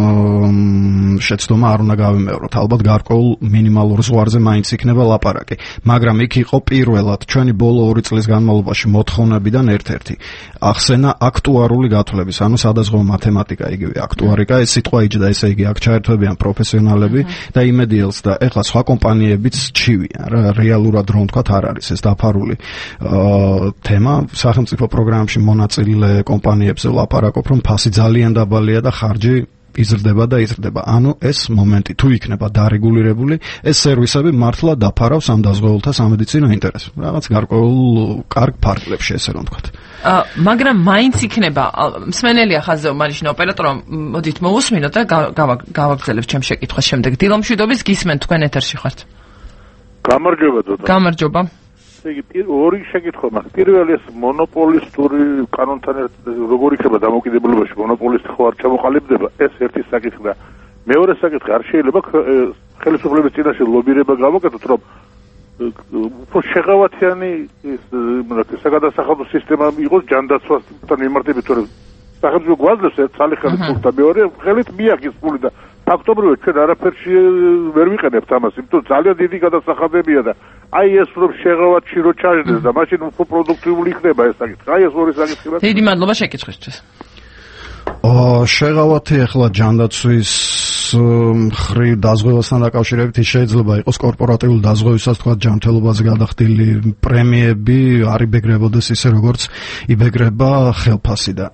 შეცდომა არ უნდა გავიმეოროთ. ალბათ გარკვეულ მინიმალურ ზღვარზე მაინც იქნება ლაპარაკი, მაგრამ იქ იყო პირველად ჩვენი ბოლო 2 წლის განმავლობაში მოთხოვნებიდან ერთ-ერთი ახსენა აქტუარული გათვლების, ანუ სადაზღვევო მათემატიკა იგივე აქტუარიკა, ეს სიტყვა იჯდა, ესე იგი აქ ჩაერთვებიან პროფესიონალები და იმედიელს და ეხლა სხვა კომპანიებიც ჩივიან. რეალურად რომ თქვა არ არის ეს დაფარული თემა. სახელმწიფო პროგრამებში მონაწილე კომპანიებზე ვლაპარაკობ, რომ ფასი ძალიან დაბალია და ხარჯი იზრდება და იზრდება. ანუ ეს მომენტი თუ იქნება დარეგულირებული, ეს სერვისები მართლა დაფარავს ამ დაზღვეულთა სამედიცინო ინტერესს. რაღაც გარკვეულ კარგ ფარგლებში, ესე რომ ვთქვათ. მაგრამ მაინც იქნება მსმენელია ხაზზე მარიშნა ოპერატორო, მოდით მოусმინოთ და გავაგრძელებთ ჩემს შეკითხვას შემდეგ. დილომშვიდობის გისმენთ, თქვენ ეთერში ხართ. გამარჯობა დოდა. გამარჯობა. იგი ორი შეკითხვა მაქვს. პირველი ეს მონოპოლისტური კანონთან ერთად როგორ იქნება დამოკიდებულებაში მონოპოლისტი ხო არ ჩამოყალიბდება? ეს ერთი საკითხი და მეორე საკითხი, არ შეიძლება ხელისუფლების წინაშე ლობირება გავაკეთოთ, რომ უფრო შეღავათიანი საგადასახადო სისტემა იყოს ჯანდაცვასთან მიმართებით, თორემ სახელმწიფო გვაძლევს ერთ ცალი ხელით ფულს და მეორე ხელით მიაქის ფული და ფაქტობრივად ჩვენ არაფერში ვერ ვიყენებთ ამას, იმიტომ ძალიან დიდი გადასახადებია და აი ეს რომ შეღავათში რო ჩაჟდეს და მაშინ უფრო პროდუქტიული იქნება ეს საკითხი. აი ეს ორი საკითხი. დიდი მადლობა შეკითხვისთვის. შეღავათი ახლა ჯანდაცვის მხრივ დაზღვევასთან დაკავშირებით შეიძლება იყოს კორპორატიული დაზღვევისას თქვა ჯანმრთელობაზე გადახდილი პრემიები არ იბეგრებოდეს ისე როგორც იბეგრება ხელფასი და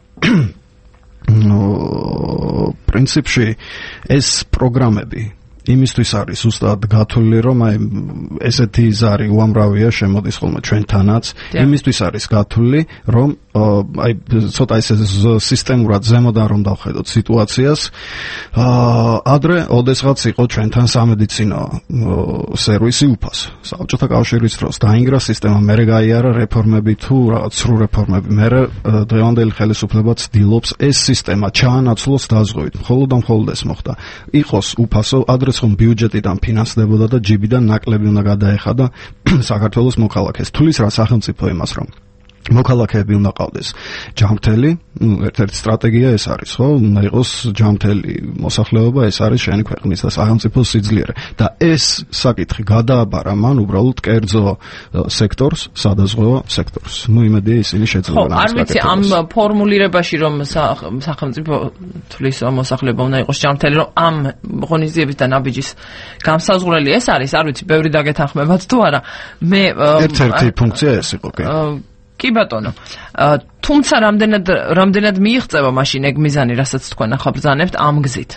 პრინციპში ეს პროგრამები იმისთვის არის უბრალოდ გათვლილი, რომ აი ესეთი ზარი უამრავია შემოდის ხოლმე ჩვენთანაც. იმისთვის არის გათვლილი, რომ აი ცოტა ესე სისტემურად ზემოდან რომ დავხედოთ სიტუაციას. ადრე ოდესღაც იყო ჩვენთან სამედიცინო სერვისი უფასო. საბჭოთა კავშირის დროს დაინგრა სისტემა, მერე გაიარა რეფორმები თუ რაღაც სრულ რეფორმები. მერე დღევანდელი ხელისუფლება ცდილობს ეს სისტემა ჩაანაცვლოს დაზღვევით. მხოლოდ და მხოლოდ ეს მოხდა. იყოს უფასო, ადრე რომ ბიუჯეტიდან ფინანსდებოდა და ჯიბიდან ნაკლები უნდა გადაეხადა საქართველოს მოქალაქეს. თulis რა სახელმწიფო იმას, რომ მოქალაქეები უნდა ყავდეს ჯანმრთელი, ერთ-ერთი სტრატეგია ეს არის, ხო? უნდა იყოს ჯანმრთელი მოსახლეობა, ეს არის შენი ქვეყნის და სახელმწიფოს სიძლიერე. და ეს საკითხი გადააბარა მან უბრალოდ კერძო სექტორს, სადაზღვევო სექტორს. იმედია ისინი შეძლებენ ამას. ხო, არ ვიცი ამ ფორმულირებაში რომ სახელმწიფო თვლის მოსახლეობა უნდა იყოს ჯანმრთელი, რომ ამ ღონისძიების და ნაბიჯის გამსაზღვრელი ეს არის, არ ვიცი, ბევრი დაგეთანხმებათ თუ არა. მე ერთ-ერთი ფუნქცია ეს იყო, კი. კი ბატონო. თუმცა რამდენად მიიღწევა მაშინ ეგ მიზანი, რასაც თქვენ ახლა ბრძანებთ ამ გზით?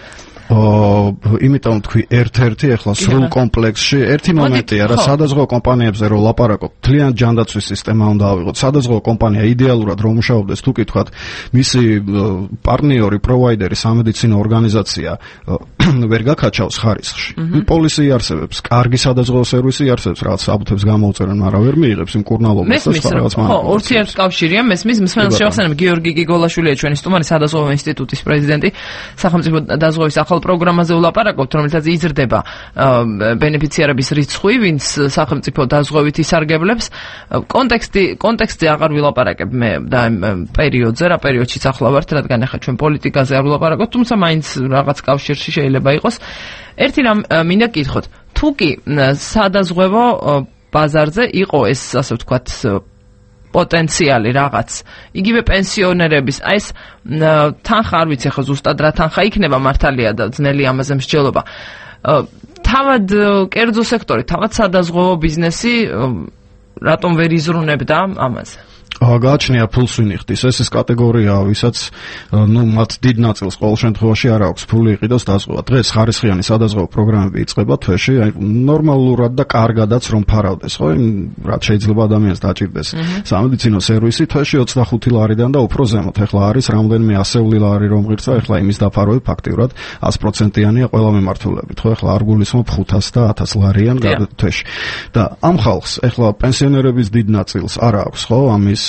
იმიტომ თქვი ერთ-ერთი ახლა სრულ კომპლექსში ერთი მომენტია რა სადაზღვევო კომპანიებზე რომ ლაპარაკობ თლიან ჯანდაცვის სისტემა უნდა ავიღოთ სადაზღვევო კომპანია იდეალურად რომ მუშაობდეს თუ კითხავთ მისი პარტნიორი პროვაიდერი სამედიცინო ორგანიზაცია ვერ გაკაჩავს ხარისხში პოლისი არსებობს კარგი სადაზღვევო სერვისი არსებობს რაღაც საბუთებს გამოუწერენ მაგრამ ვერ მიიღებს იმ კურნალობას და სხვა რაღაც ხო ურთიერთკავშირია მესმის მსმენელს შევახსენებ გიორგი გიგოლაშვილია ჩვენი სტუმარი სადაზღვევო ინსტიტუტის პრეზიდენტი სახელმწიფო დაზღვევის ახალ პროგრამაზე ვლაპარაკობთ, რომელთაც იზრდება ბენეფიციარების რიცხვი, ვინც სახელმწიფო დაზღვევით ისარგებლებს. კონტექსტზე აღარ ვილაპარაკებ მე და პერიოდზე, რა პერიოდშიც ახლა ვართ, რადგან ახლა ჩვენ პოლიტიკაზე არ ვლაპარაკობთ, თუმცა მაინც რაღაც კავშირში შეიძლება იყოს. ერთი რამ მინდა გითხოთ, თუ კი სადაზღვევო ბაზარზე იყო ეს, ასე ვთქვათ, პოტენციალი რაღაც. იგივე პენსიონერების, აი ეს თანხა არ ვიცი ახლა ზუსტად რა თანხა იქნება მართალია და ძნელი ამაზე მსჯელობა. თავად კერძო სექტორი, თავად სადაზღვევო ბიზნესი რატომ ვერ იზრუნებდა ამაზე? გააჩნია ფულს ვინ იხდის ეს კატეგორია ვისაც მათ დიდ ნაწილს ყოველ შემთხვევაში არ აქვს ფული იყიდოს დაზღვევა დღეს ხარისხიანი სადაზღვევო პროგრამები იწყება თვეში აი ნორმალურად და კარგადაც რომ ფარავდეს ხო რაც შეიძლება ადამიანს დაჭირდეს სამედიცინო სერვისი თვეში 25 ლარიდან და უფრო ზემოთ ეხლა არის რამდენიმე ასეული ლარი რომ ღირსა ეხლა იმის დაფარვები ფაქტიურად 100%-იანია ყველა მიმართულებით ხო ეხლა არ გულისხმობ 500 და 1000 ლარიან თვეში და ამ ხალხს ეხლა პენსიონერების დიდ ნაწილს არ აქვს ხო ამის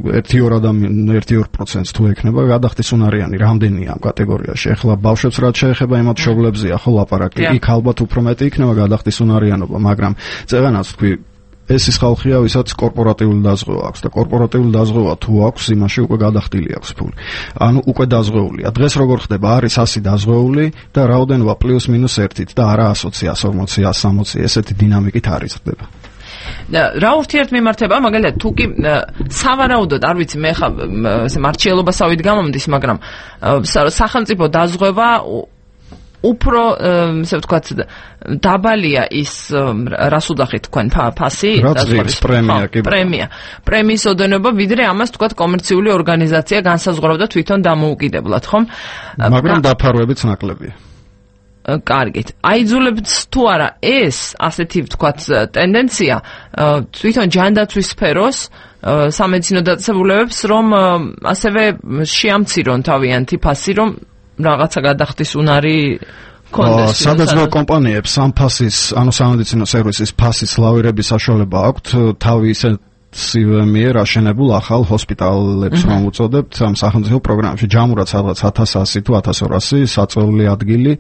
1-2% თუ ექნება გადახდისუნარიანი რამდენია ამ კატეგორიაში. ეხლა ბავშვებს რაც შეეხება იმათ შობლებზია ხო ლაპარაკი. იქ ალბათ უფრო მეტი იქნება გადახდისუნარიანობა, მაგრამ წეღანაც თქვი ეს ის ხალხია, ვისაც კორპორატიული დაზღვევა აქვს და კორპორატიული დაზღვევა თუ აქვს, იმაში უკვე გადახდილი აქვს ფული. ანუ უკვე დაზღვეულია. დღეს როგორ ხდება, არის 100 დაზღვეული და რაოდენობა +-1-ით და არა 120, 140, 160 ესეთი დინამიკით არის ხდება. რა ურთიერთმემართება, მაგალითად, თუ კი სავარაუდოდ, არ ვიცი, მე ხა მარჩიელობასავით გამომდის, მაგრამ სახელმწიფო დაზღვევა უფრო, ესე ვთქვათ, დაბალია ის რას უძახით თქვენ ფასი დაზღვევის პრემია. პრემიის ოდენობა, ვიდრე ამას თქვათ კომერციული ორგანიზაცია განსაზღვრავდა თვითონ დამოუკიდებლად, ხომ? მაგრამ დაფარვებიც ნაკლებია. კარგით. აიძულებთ თუ არა ეს ასეთი ვთქვათ ტენდენცია თვითონ ჯანდაცვის სფეროს სამედიცინო დაწესებულებებს რომ ასევე შეამცირონ თავიანთი ფასი რომ რაღაცა გადახდის უნარი კონდეს. სადაზღვევო კომპანიებს ამ ფასის, ანუ სამედიცინო სერვისის ფასის ლავირების საშუალება აქვთ თავი ისე CVM-ერ აშენებულ ახალ ჰოსპიტალებს რომ უწოდებთ ამ სახელმწიფო პროგრამებში ჯამურად სადღაც 1100 თუ 1200 საწოლი ადგილი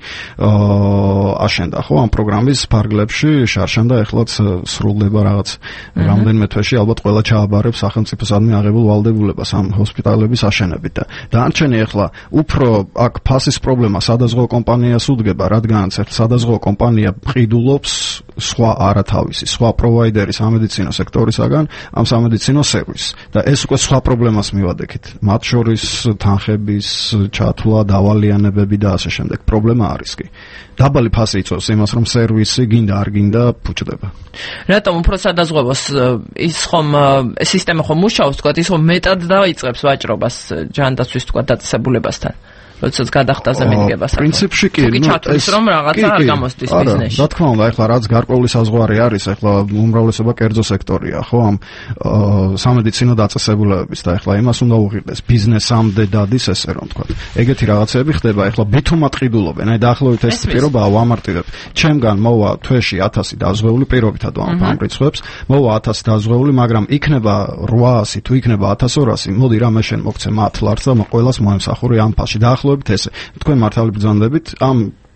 აშენდა ხო ამ პროგრამის ფარგლებში შარშან და ეხლაც სრულდება რაღაც რამდენიმე თვეში ალბათ ყველა ჩააბარებს სახელმწიფოსადმი აღებულ ვალდებულებას ამ ჰოსპიტალების აშენებით და დანარჩენი ეხლა უფრო აქ ფასის პრობლემა სადაზღვევო კომპანიას უდგება რადგანაც სადაზღვევო კომპანია ყიდულობს სხვა არავისი სხვა პროვაიდერი სამედიცინო სექტორისაგან ამ სამედიცინო სერვისს და ეს უკვე სხვა პრობლემას მივადექით. მათ შორის თანხების ჩათვლა, დავალიანებები და ასე შემდეგ. პრობლემა არის კი. დაბალი ფასი იწვევს იმას, რომ სერვისი გინდა არ გინდა ფუჭდება. რატომ უფრო სადაზღვევოს ის ხომ სისტემა ხომ მუშაობს, თქვა ის ხომ მეტად დაიწყებს ვაჭრობას ჯანდაცვის თქვა დაწესებულებასთან. როდესაც გადახდაზე მიდგებას. პრინციპში კი, ეს რომ რაღაცა არ გამოსდის ბიზნესში. რა თქმა უნდა, ეხლა რაც გარკვეული საზღვარი არის, ეხლა უმრავლესობა კერძო სექტორია, ხო, ამ სამედიცინო დაწესებულებების და ეხლა იმას უნდა უღირდეს ბიზნესამდე დადის ესე რომ თქვა. ეგეთი რაღაცები ხდება, ეხლა ბითუმად ყიდულობენ. აი დაახლოებით ეს პირობაა ვამარტივებ. ჩემგან მოვა თვეში 1000 დაზღვეული პირობითად ვამბობ ამ რიცხვებს. მოვა 1000 დაზღვეული, მაგრამ იქნება 800 თუ იქნება 1200, მოდი რა მე შენ მოგცე 10 ლარს და ყველას მოემსახური ამ ფასში. დაახლოებით ესე. თქვენ მართალი ბრძანდებით, ამ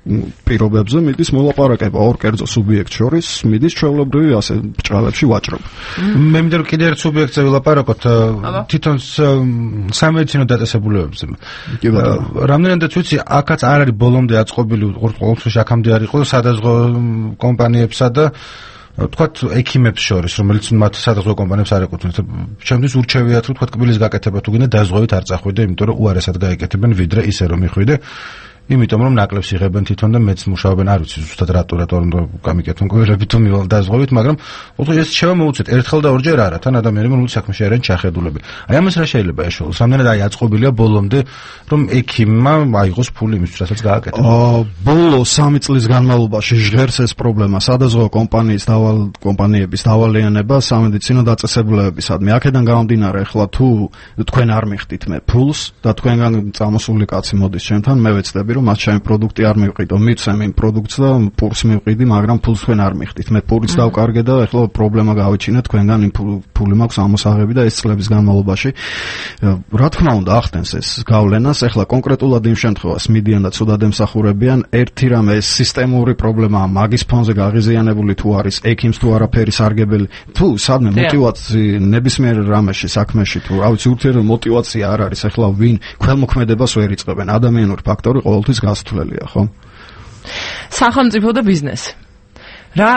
პირობებზე მიდის მოლაპარაკება ორ კერძო სუბიექტ შორის, მიდის ჩვეულებრივი ასე ბრჭყალებში ვაჭრობა. მე მინდა რომ კიდე ერთ სუბიექტზე ვილაპარაკოთ თვითონ სამედიცინო დაწესებულებებზე. რამდენადაც ვიცი, აქაც არ არის ბოლომდე აწყობილი ყოველთვის აქამდე არ იყო სადაზღვო კომპანიებსა და თქვათ ექიმებს შორის, რომელიც მათ სადაზღვო კომპანიებს არ ეკუთვნით. ჩემთვის ურჩევიათ, რომ თქვათ კბილის გაკეთება თუ გინდა დაზღვევით არ წახვიდე, იმიტომ რომ უარესად გაეკეთებენ ვიდრე ისე რომ მიხვიდე. იმიტომ რომ ნაკლებს იღებენ თვითონ და მეც მუშაობენ, არ ვიცი ზუსტად რატო უნდა გამიკეთონ კბილები თუ მივალ დაზღვევით, მაგრამ უბრალოდ ეს შევა მოუწეთ ერთხელ და ორჯერ არა, თან ადამიანები რომლებიც საქმეში არიან ჩახედულები. აი ამას რა შეიძლება ეშოულოს? რამდენად აი აწყობილია ბოლომდე რომ ექიმმა აიღოს ფული იმისთვის, რასაც გააკეთა. ბოლო 3 წლის განმავლობაში ჟღერს ეს პრობლემა სადაზღვო კომპანიების დავალიანება სამედიცინო დაწესებულებებისადმი. აქედან გამომდინარე, ახლა თუ თქვენ არ მიხდით მე ფულს და თქვენგან წამოსული კაცი მოდის ჩემთან, მე ვეცდები რომ მას ჩემი პროდუქტი არ მივყიდო, მიცემ იმ პროდუქტს და პურს მივყიდი, მაგრამ ფულს თქვენ არ მიხდით. მე პურიც დავკარგე და ახლა პრობლემა გავიჩინე, თქვენგან იმ ფული მაქვს ამოსაღები და ეს წლების განმავლობაში რა თქმა უნდა ახდენს ეს გავლენას. ახლა კონკრეტულად იმ შემთხვევას მიდიან და ცუდად ემსახურებიან. ერთი რამე ეს სისტემური პრობლემაა, მაგის ფონზე გაღიზიანებული თუ არის ექიმს თუ არაფერი სარგებელი, თუ სადმე мотиваცია ნებისმიერ რამეში საქმეში თუ რა ვიცი ურთიერო мотиваცია არ არის, ახლა ვინ ქველმოქმედებას ვერ იწყებენ, ადამიანური ფაქტორი ყოველთვის გასათვლელია, ხო? სახელმწიფო და ბიზნესი. რა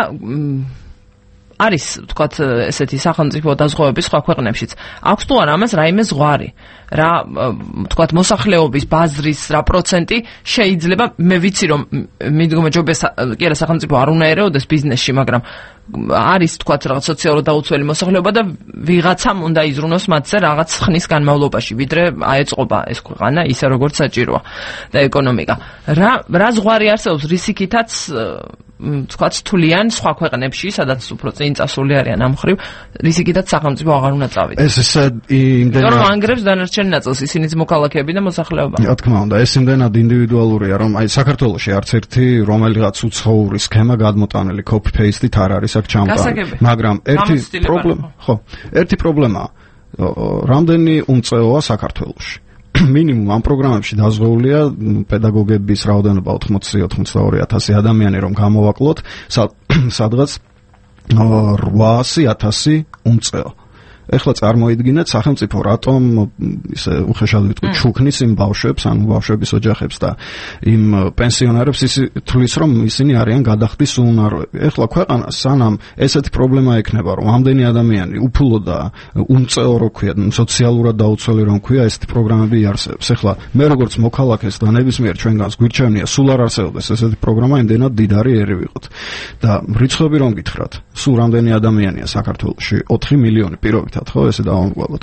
არის, თქვათ, ესეთი სახელმწიფო დაზღვევები სხვა ქვეყნებშიც. აქვს თუ არა ამას რაიმე ზღვარი? რა, თქვათ, მოსახლეობის ბაზრის რა პროცენტი შეიძლება, მე ვიცი რომ მიდგომა ჯობია კი არა სახელმწიფო არ უნდა ერეოდეს ბიზნესში, მაგრამ არის, თქვათ, რაღაც სოციალურად დაუცველი მოსახლეობა და ვიღაცამ უნდა იზრუნოს მათზე რაღაც ხნის განმავლობაში, ვიდრე აეწყობა ეს ქვეყანა ისე როგორც საჭიროა და ეკონომიკა. რა ზღვარი არსებობს რისიქითაც თქვათ თვლიან სხვა ქვეყნებში, სადაც უფრო წინ წასული არიან ამ ხრივ, რისიქითაც სახელმწიფო აღარ უნდა წავიდეს. ეს იმდენად რომ ანგრევს დანარჩენ ნაწილს, ისინიც მოქალაქეები და მოსახლეობა. რა თქმა უნდა, ეს იმდენად ინდივიდუალურია, რომ აი საქართველოში არც ერთი რომელიღაც უცხოური სქემა გადმოტანილი copy paste-ით არ არის აქ ჩამოტანილი. მაგრამ ერთი პრობლემაა, რამდენი უმწეოა საქართველოში. მინიმუმ ამ პროგრამებში დაზღვეულია პედაგოგების რაოდენობა 80-82,000 ადამიანი რომ გამოვაკლოთ, სადღაც 800,000 უმწეო. ეხლა წარმოიდგინეთ სახელმწიფო რატომ ისე უხეშად ვიტყვი ჩუქნის იმ ბავშვებს, ანუ ბავშვების ოჯახებს და იმ პენსიონერებს თulis რომ ისინი არიან გადახდის უნაროები. ეხლა ქვეყანა სანამ ესეთი პრობლემა ექნება, რომ ამდენი ადამიანი უფულო და უმწეო რო ქვია, სოციალურად დაუცველი რომ ქვია, ესეთი პროგრამები იარსებებს. ეხლა მე როგორც მოქალაქეს და ნებისმიერ ჩვენგანს გვირჩევნია სულ არ არსებობდეს ესეთი პროგრამა, იმდენად დიდარი ერი ვიყოთ. და რიცხვები რომ გითხრათ, სულ რამდენი ადამიანია საქართველოში? 4 მილიონი პირობით ხო ესე დავამგვალოთ.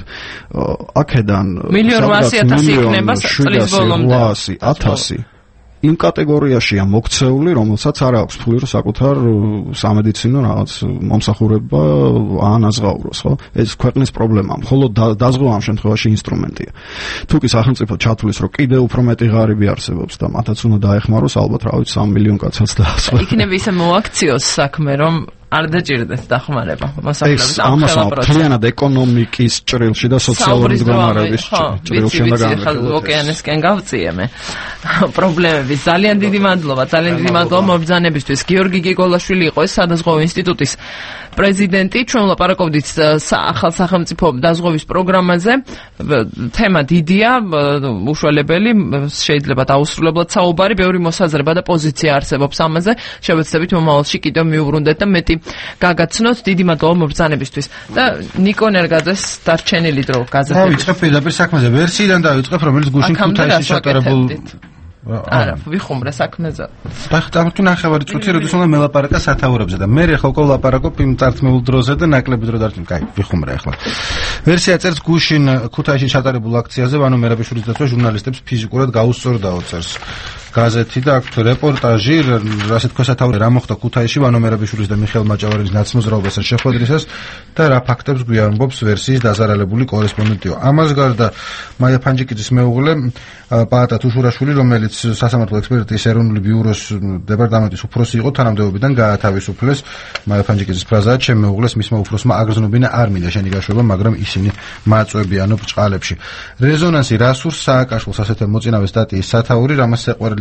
აქედან 1,800,000 იქნება წლის ბოლომდე. 800,000 იმ კატეგორიაშია მოქცეული, რომელსაც არ აქვს ფული რომ საკუთარ სამედიცინო რაღაც მომსახურება ანაზღაუროს, ხო? ეს ქვეყნის პრობლემაა. მხოლოდ დაზღვევა ამ შემთხვევაში ინსტრუმენტია. თუ კი სახელმწიფო ჩათვლის, რომ კიდევ უფრო მეტი ღარიბი არსებობს და მათაც უნდა დაეხმაროს, ალბათ რა ვიცი 3 მილიონ კაცსაც დაასვა. იქნება ისე მოაქციოს საქმე, რომ არ დაჭირდეს დახმარება მოსახლეობის ამ ხელაპროცესს. მთლიანად ეკონომიკის ჭრილში და სოციალური მდგომარეობის ჭრილში უნდა გამოვიყენოს. ოკეანესკენ გავწიე მე. პრობლემები. ძალიან დიდი მადლობა მობრძანებისთვის. გიორგი გიგოლაშვილი იყო ეს სადაზღვევო ინსტიტუტის პრეზიდენტი. ჩვენ ვლაპარაკობდით ახალ სახელმწიფო დაზღვევის პროგრამაზე. თემა დიდია, უშუალებელი, შეიძლება დაუსრულებლად საუბარი, ბევრი მოსაზრება და პოზიცია არსებობს ამაზე. შევეცდებით მომავალში კიდევ მიუბრუნდეთ და მეტი გაგაცნოთ. დიდი მადლობა მობრძანებისთვის. და ნიკო ნერგაძეს დარჩენილი დრო გაზეთებში. დავიწყებ პირდაპირ საქმეზე ვერსიიდან დავიწყებ, რომელიც გუშინ ქუთაისში ჩატარებულ არა, ვიხუმრე საქმეზე. დახტავთ ნახევარი წუთი, როდის უნდა მელაპარაკა სათაურებზე და მე ახლა უკვე ვლაპარაკობ იმ წარქმეულ დროზე და ნაკლები დრო დარჩენილი. კაი, ვიხუმრე ახლა. ვერსია წერს გუშინ ქუთაისში ჩატარებულ აქციაზე ვანო მერაბიშვილის დაცვა ჟურნალისტებს ფიზიკურად გაუსწორდა წერს. გაზეთი და აქვს რეპორტაჟი, რასაც თქვა სათაური რა მოხდა ქუთაისში ვანო მერაბიშვილის და მიხეილ მაჭავარის ნაცმოძრაობასთან შეხვედრისას და რა ფაქტებს გვიამბობს ვერსიის დაზარალებული კორესპონდენტიო. ამას გარდა მაია ფანჯიკიძის მეუღლე პაატა თუშურაშვილი, რომელიც სასამართლო ექსპერტის ეროვნული ბიუროს დეპარტამენტის უფროსი იყო, თანამდებობიდან გაათავისუფლეს. მაია ფანჯიკიძის ფრაზაა: ჩემ მეუღლეს მისმა უფროსმა აგრძნობინა არ მინდა შენი გაშვება, მაგრამ ისინი მაწვევიანო ბრჭყალებში. რეზონანსი რას სურს სააკაშვილს ასეთი მოწინავე სტატიის სათაური, რამაც საყვარელი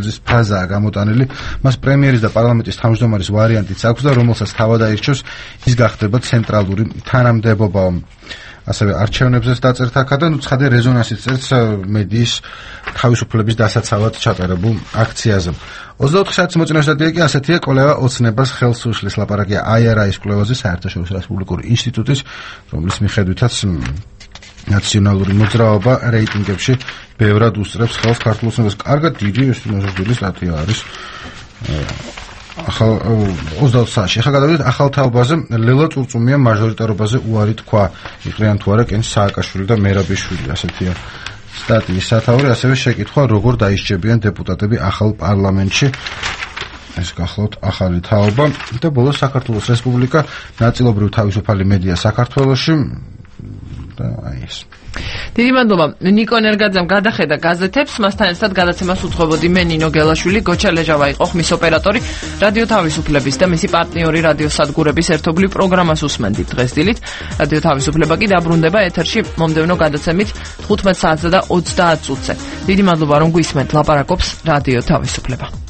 თვალსაჩინო ფრაზაა გამოტანილი. მას პრემიერის და პარლამენტის თავმჯდომარის ვარიანტიც აქვს და რომელსაც თავად აირჩევს, ის გახდება ცენტრალური თანამდებობა. ასევე არჩევნებზეც დაწერთ აქ და ცხადე რეზონანსიც წერს მედიის თავისუფლების დასაცავად ჩატარებულ აქციაზე. 24 საათის მოწინავე სტატია კი ასეთია, კვლევა ოცნებას ხელს უშლის. ლაპარაკია IRI-ის კვლევაზე, საერთაშორისო რესპუბლიკური ინსტიტუტის, რომლის მიხედვითაც ნაციონალური მოძრაობა რეიტინგებში ბევრად უსწრებს ხელს ქართულ ოცნებას. კარგად დიდი მოსაძვილი სტატია არის. ახალ 20 საათში. ახლა გადავიდეთ ახალ თაობაზე. ლელა წურწუმია მაჟორიტარობაზე უარი თქვა. იყრიან თუ არა კენჭ სააკაშვილი და მერაბიშვილი, ასეთია სტატიის სათაური. ასევე შეკითხვა, როგორ დაისჯებიან დეპუტატები ახალ პარლამენტში. ეს გახლავთ ახალი თაობა და ბოლოს საქართველოს რესპუბლიკა ნაწილობრივ თავისუფალი მედია საქართველოში და აი ეს. დიდი მადლობა ნიკო ენერგაძემ გადახედა გაზეთებს, მასთან ერთად გადაცემას უძღვებოდი მე ნინო გელაშვილი. გოჩა ლეჟავა იყო ხმის ოპერატორი. რადიო თავისუფლების და მისი პარტნიორი რადიო სადგურების ერთობლივ პროგრამას უსმენდით დღეს დილით. რადიო თავისუფლება კი დაბრუნდება ეთერში მომდევნო გადაცემით 15 საათზე და 30 წუთზე. დიდი მადლობა რომ გვისმენთ. ლაპარაკობს რადიო თავისუფლება.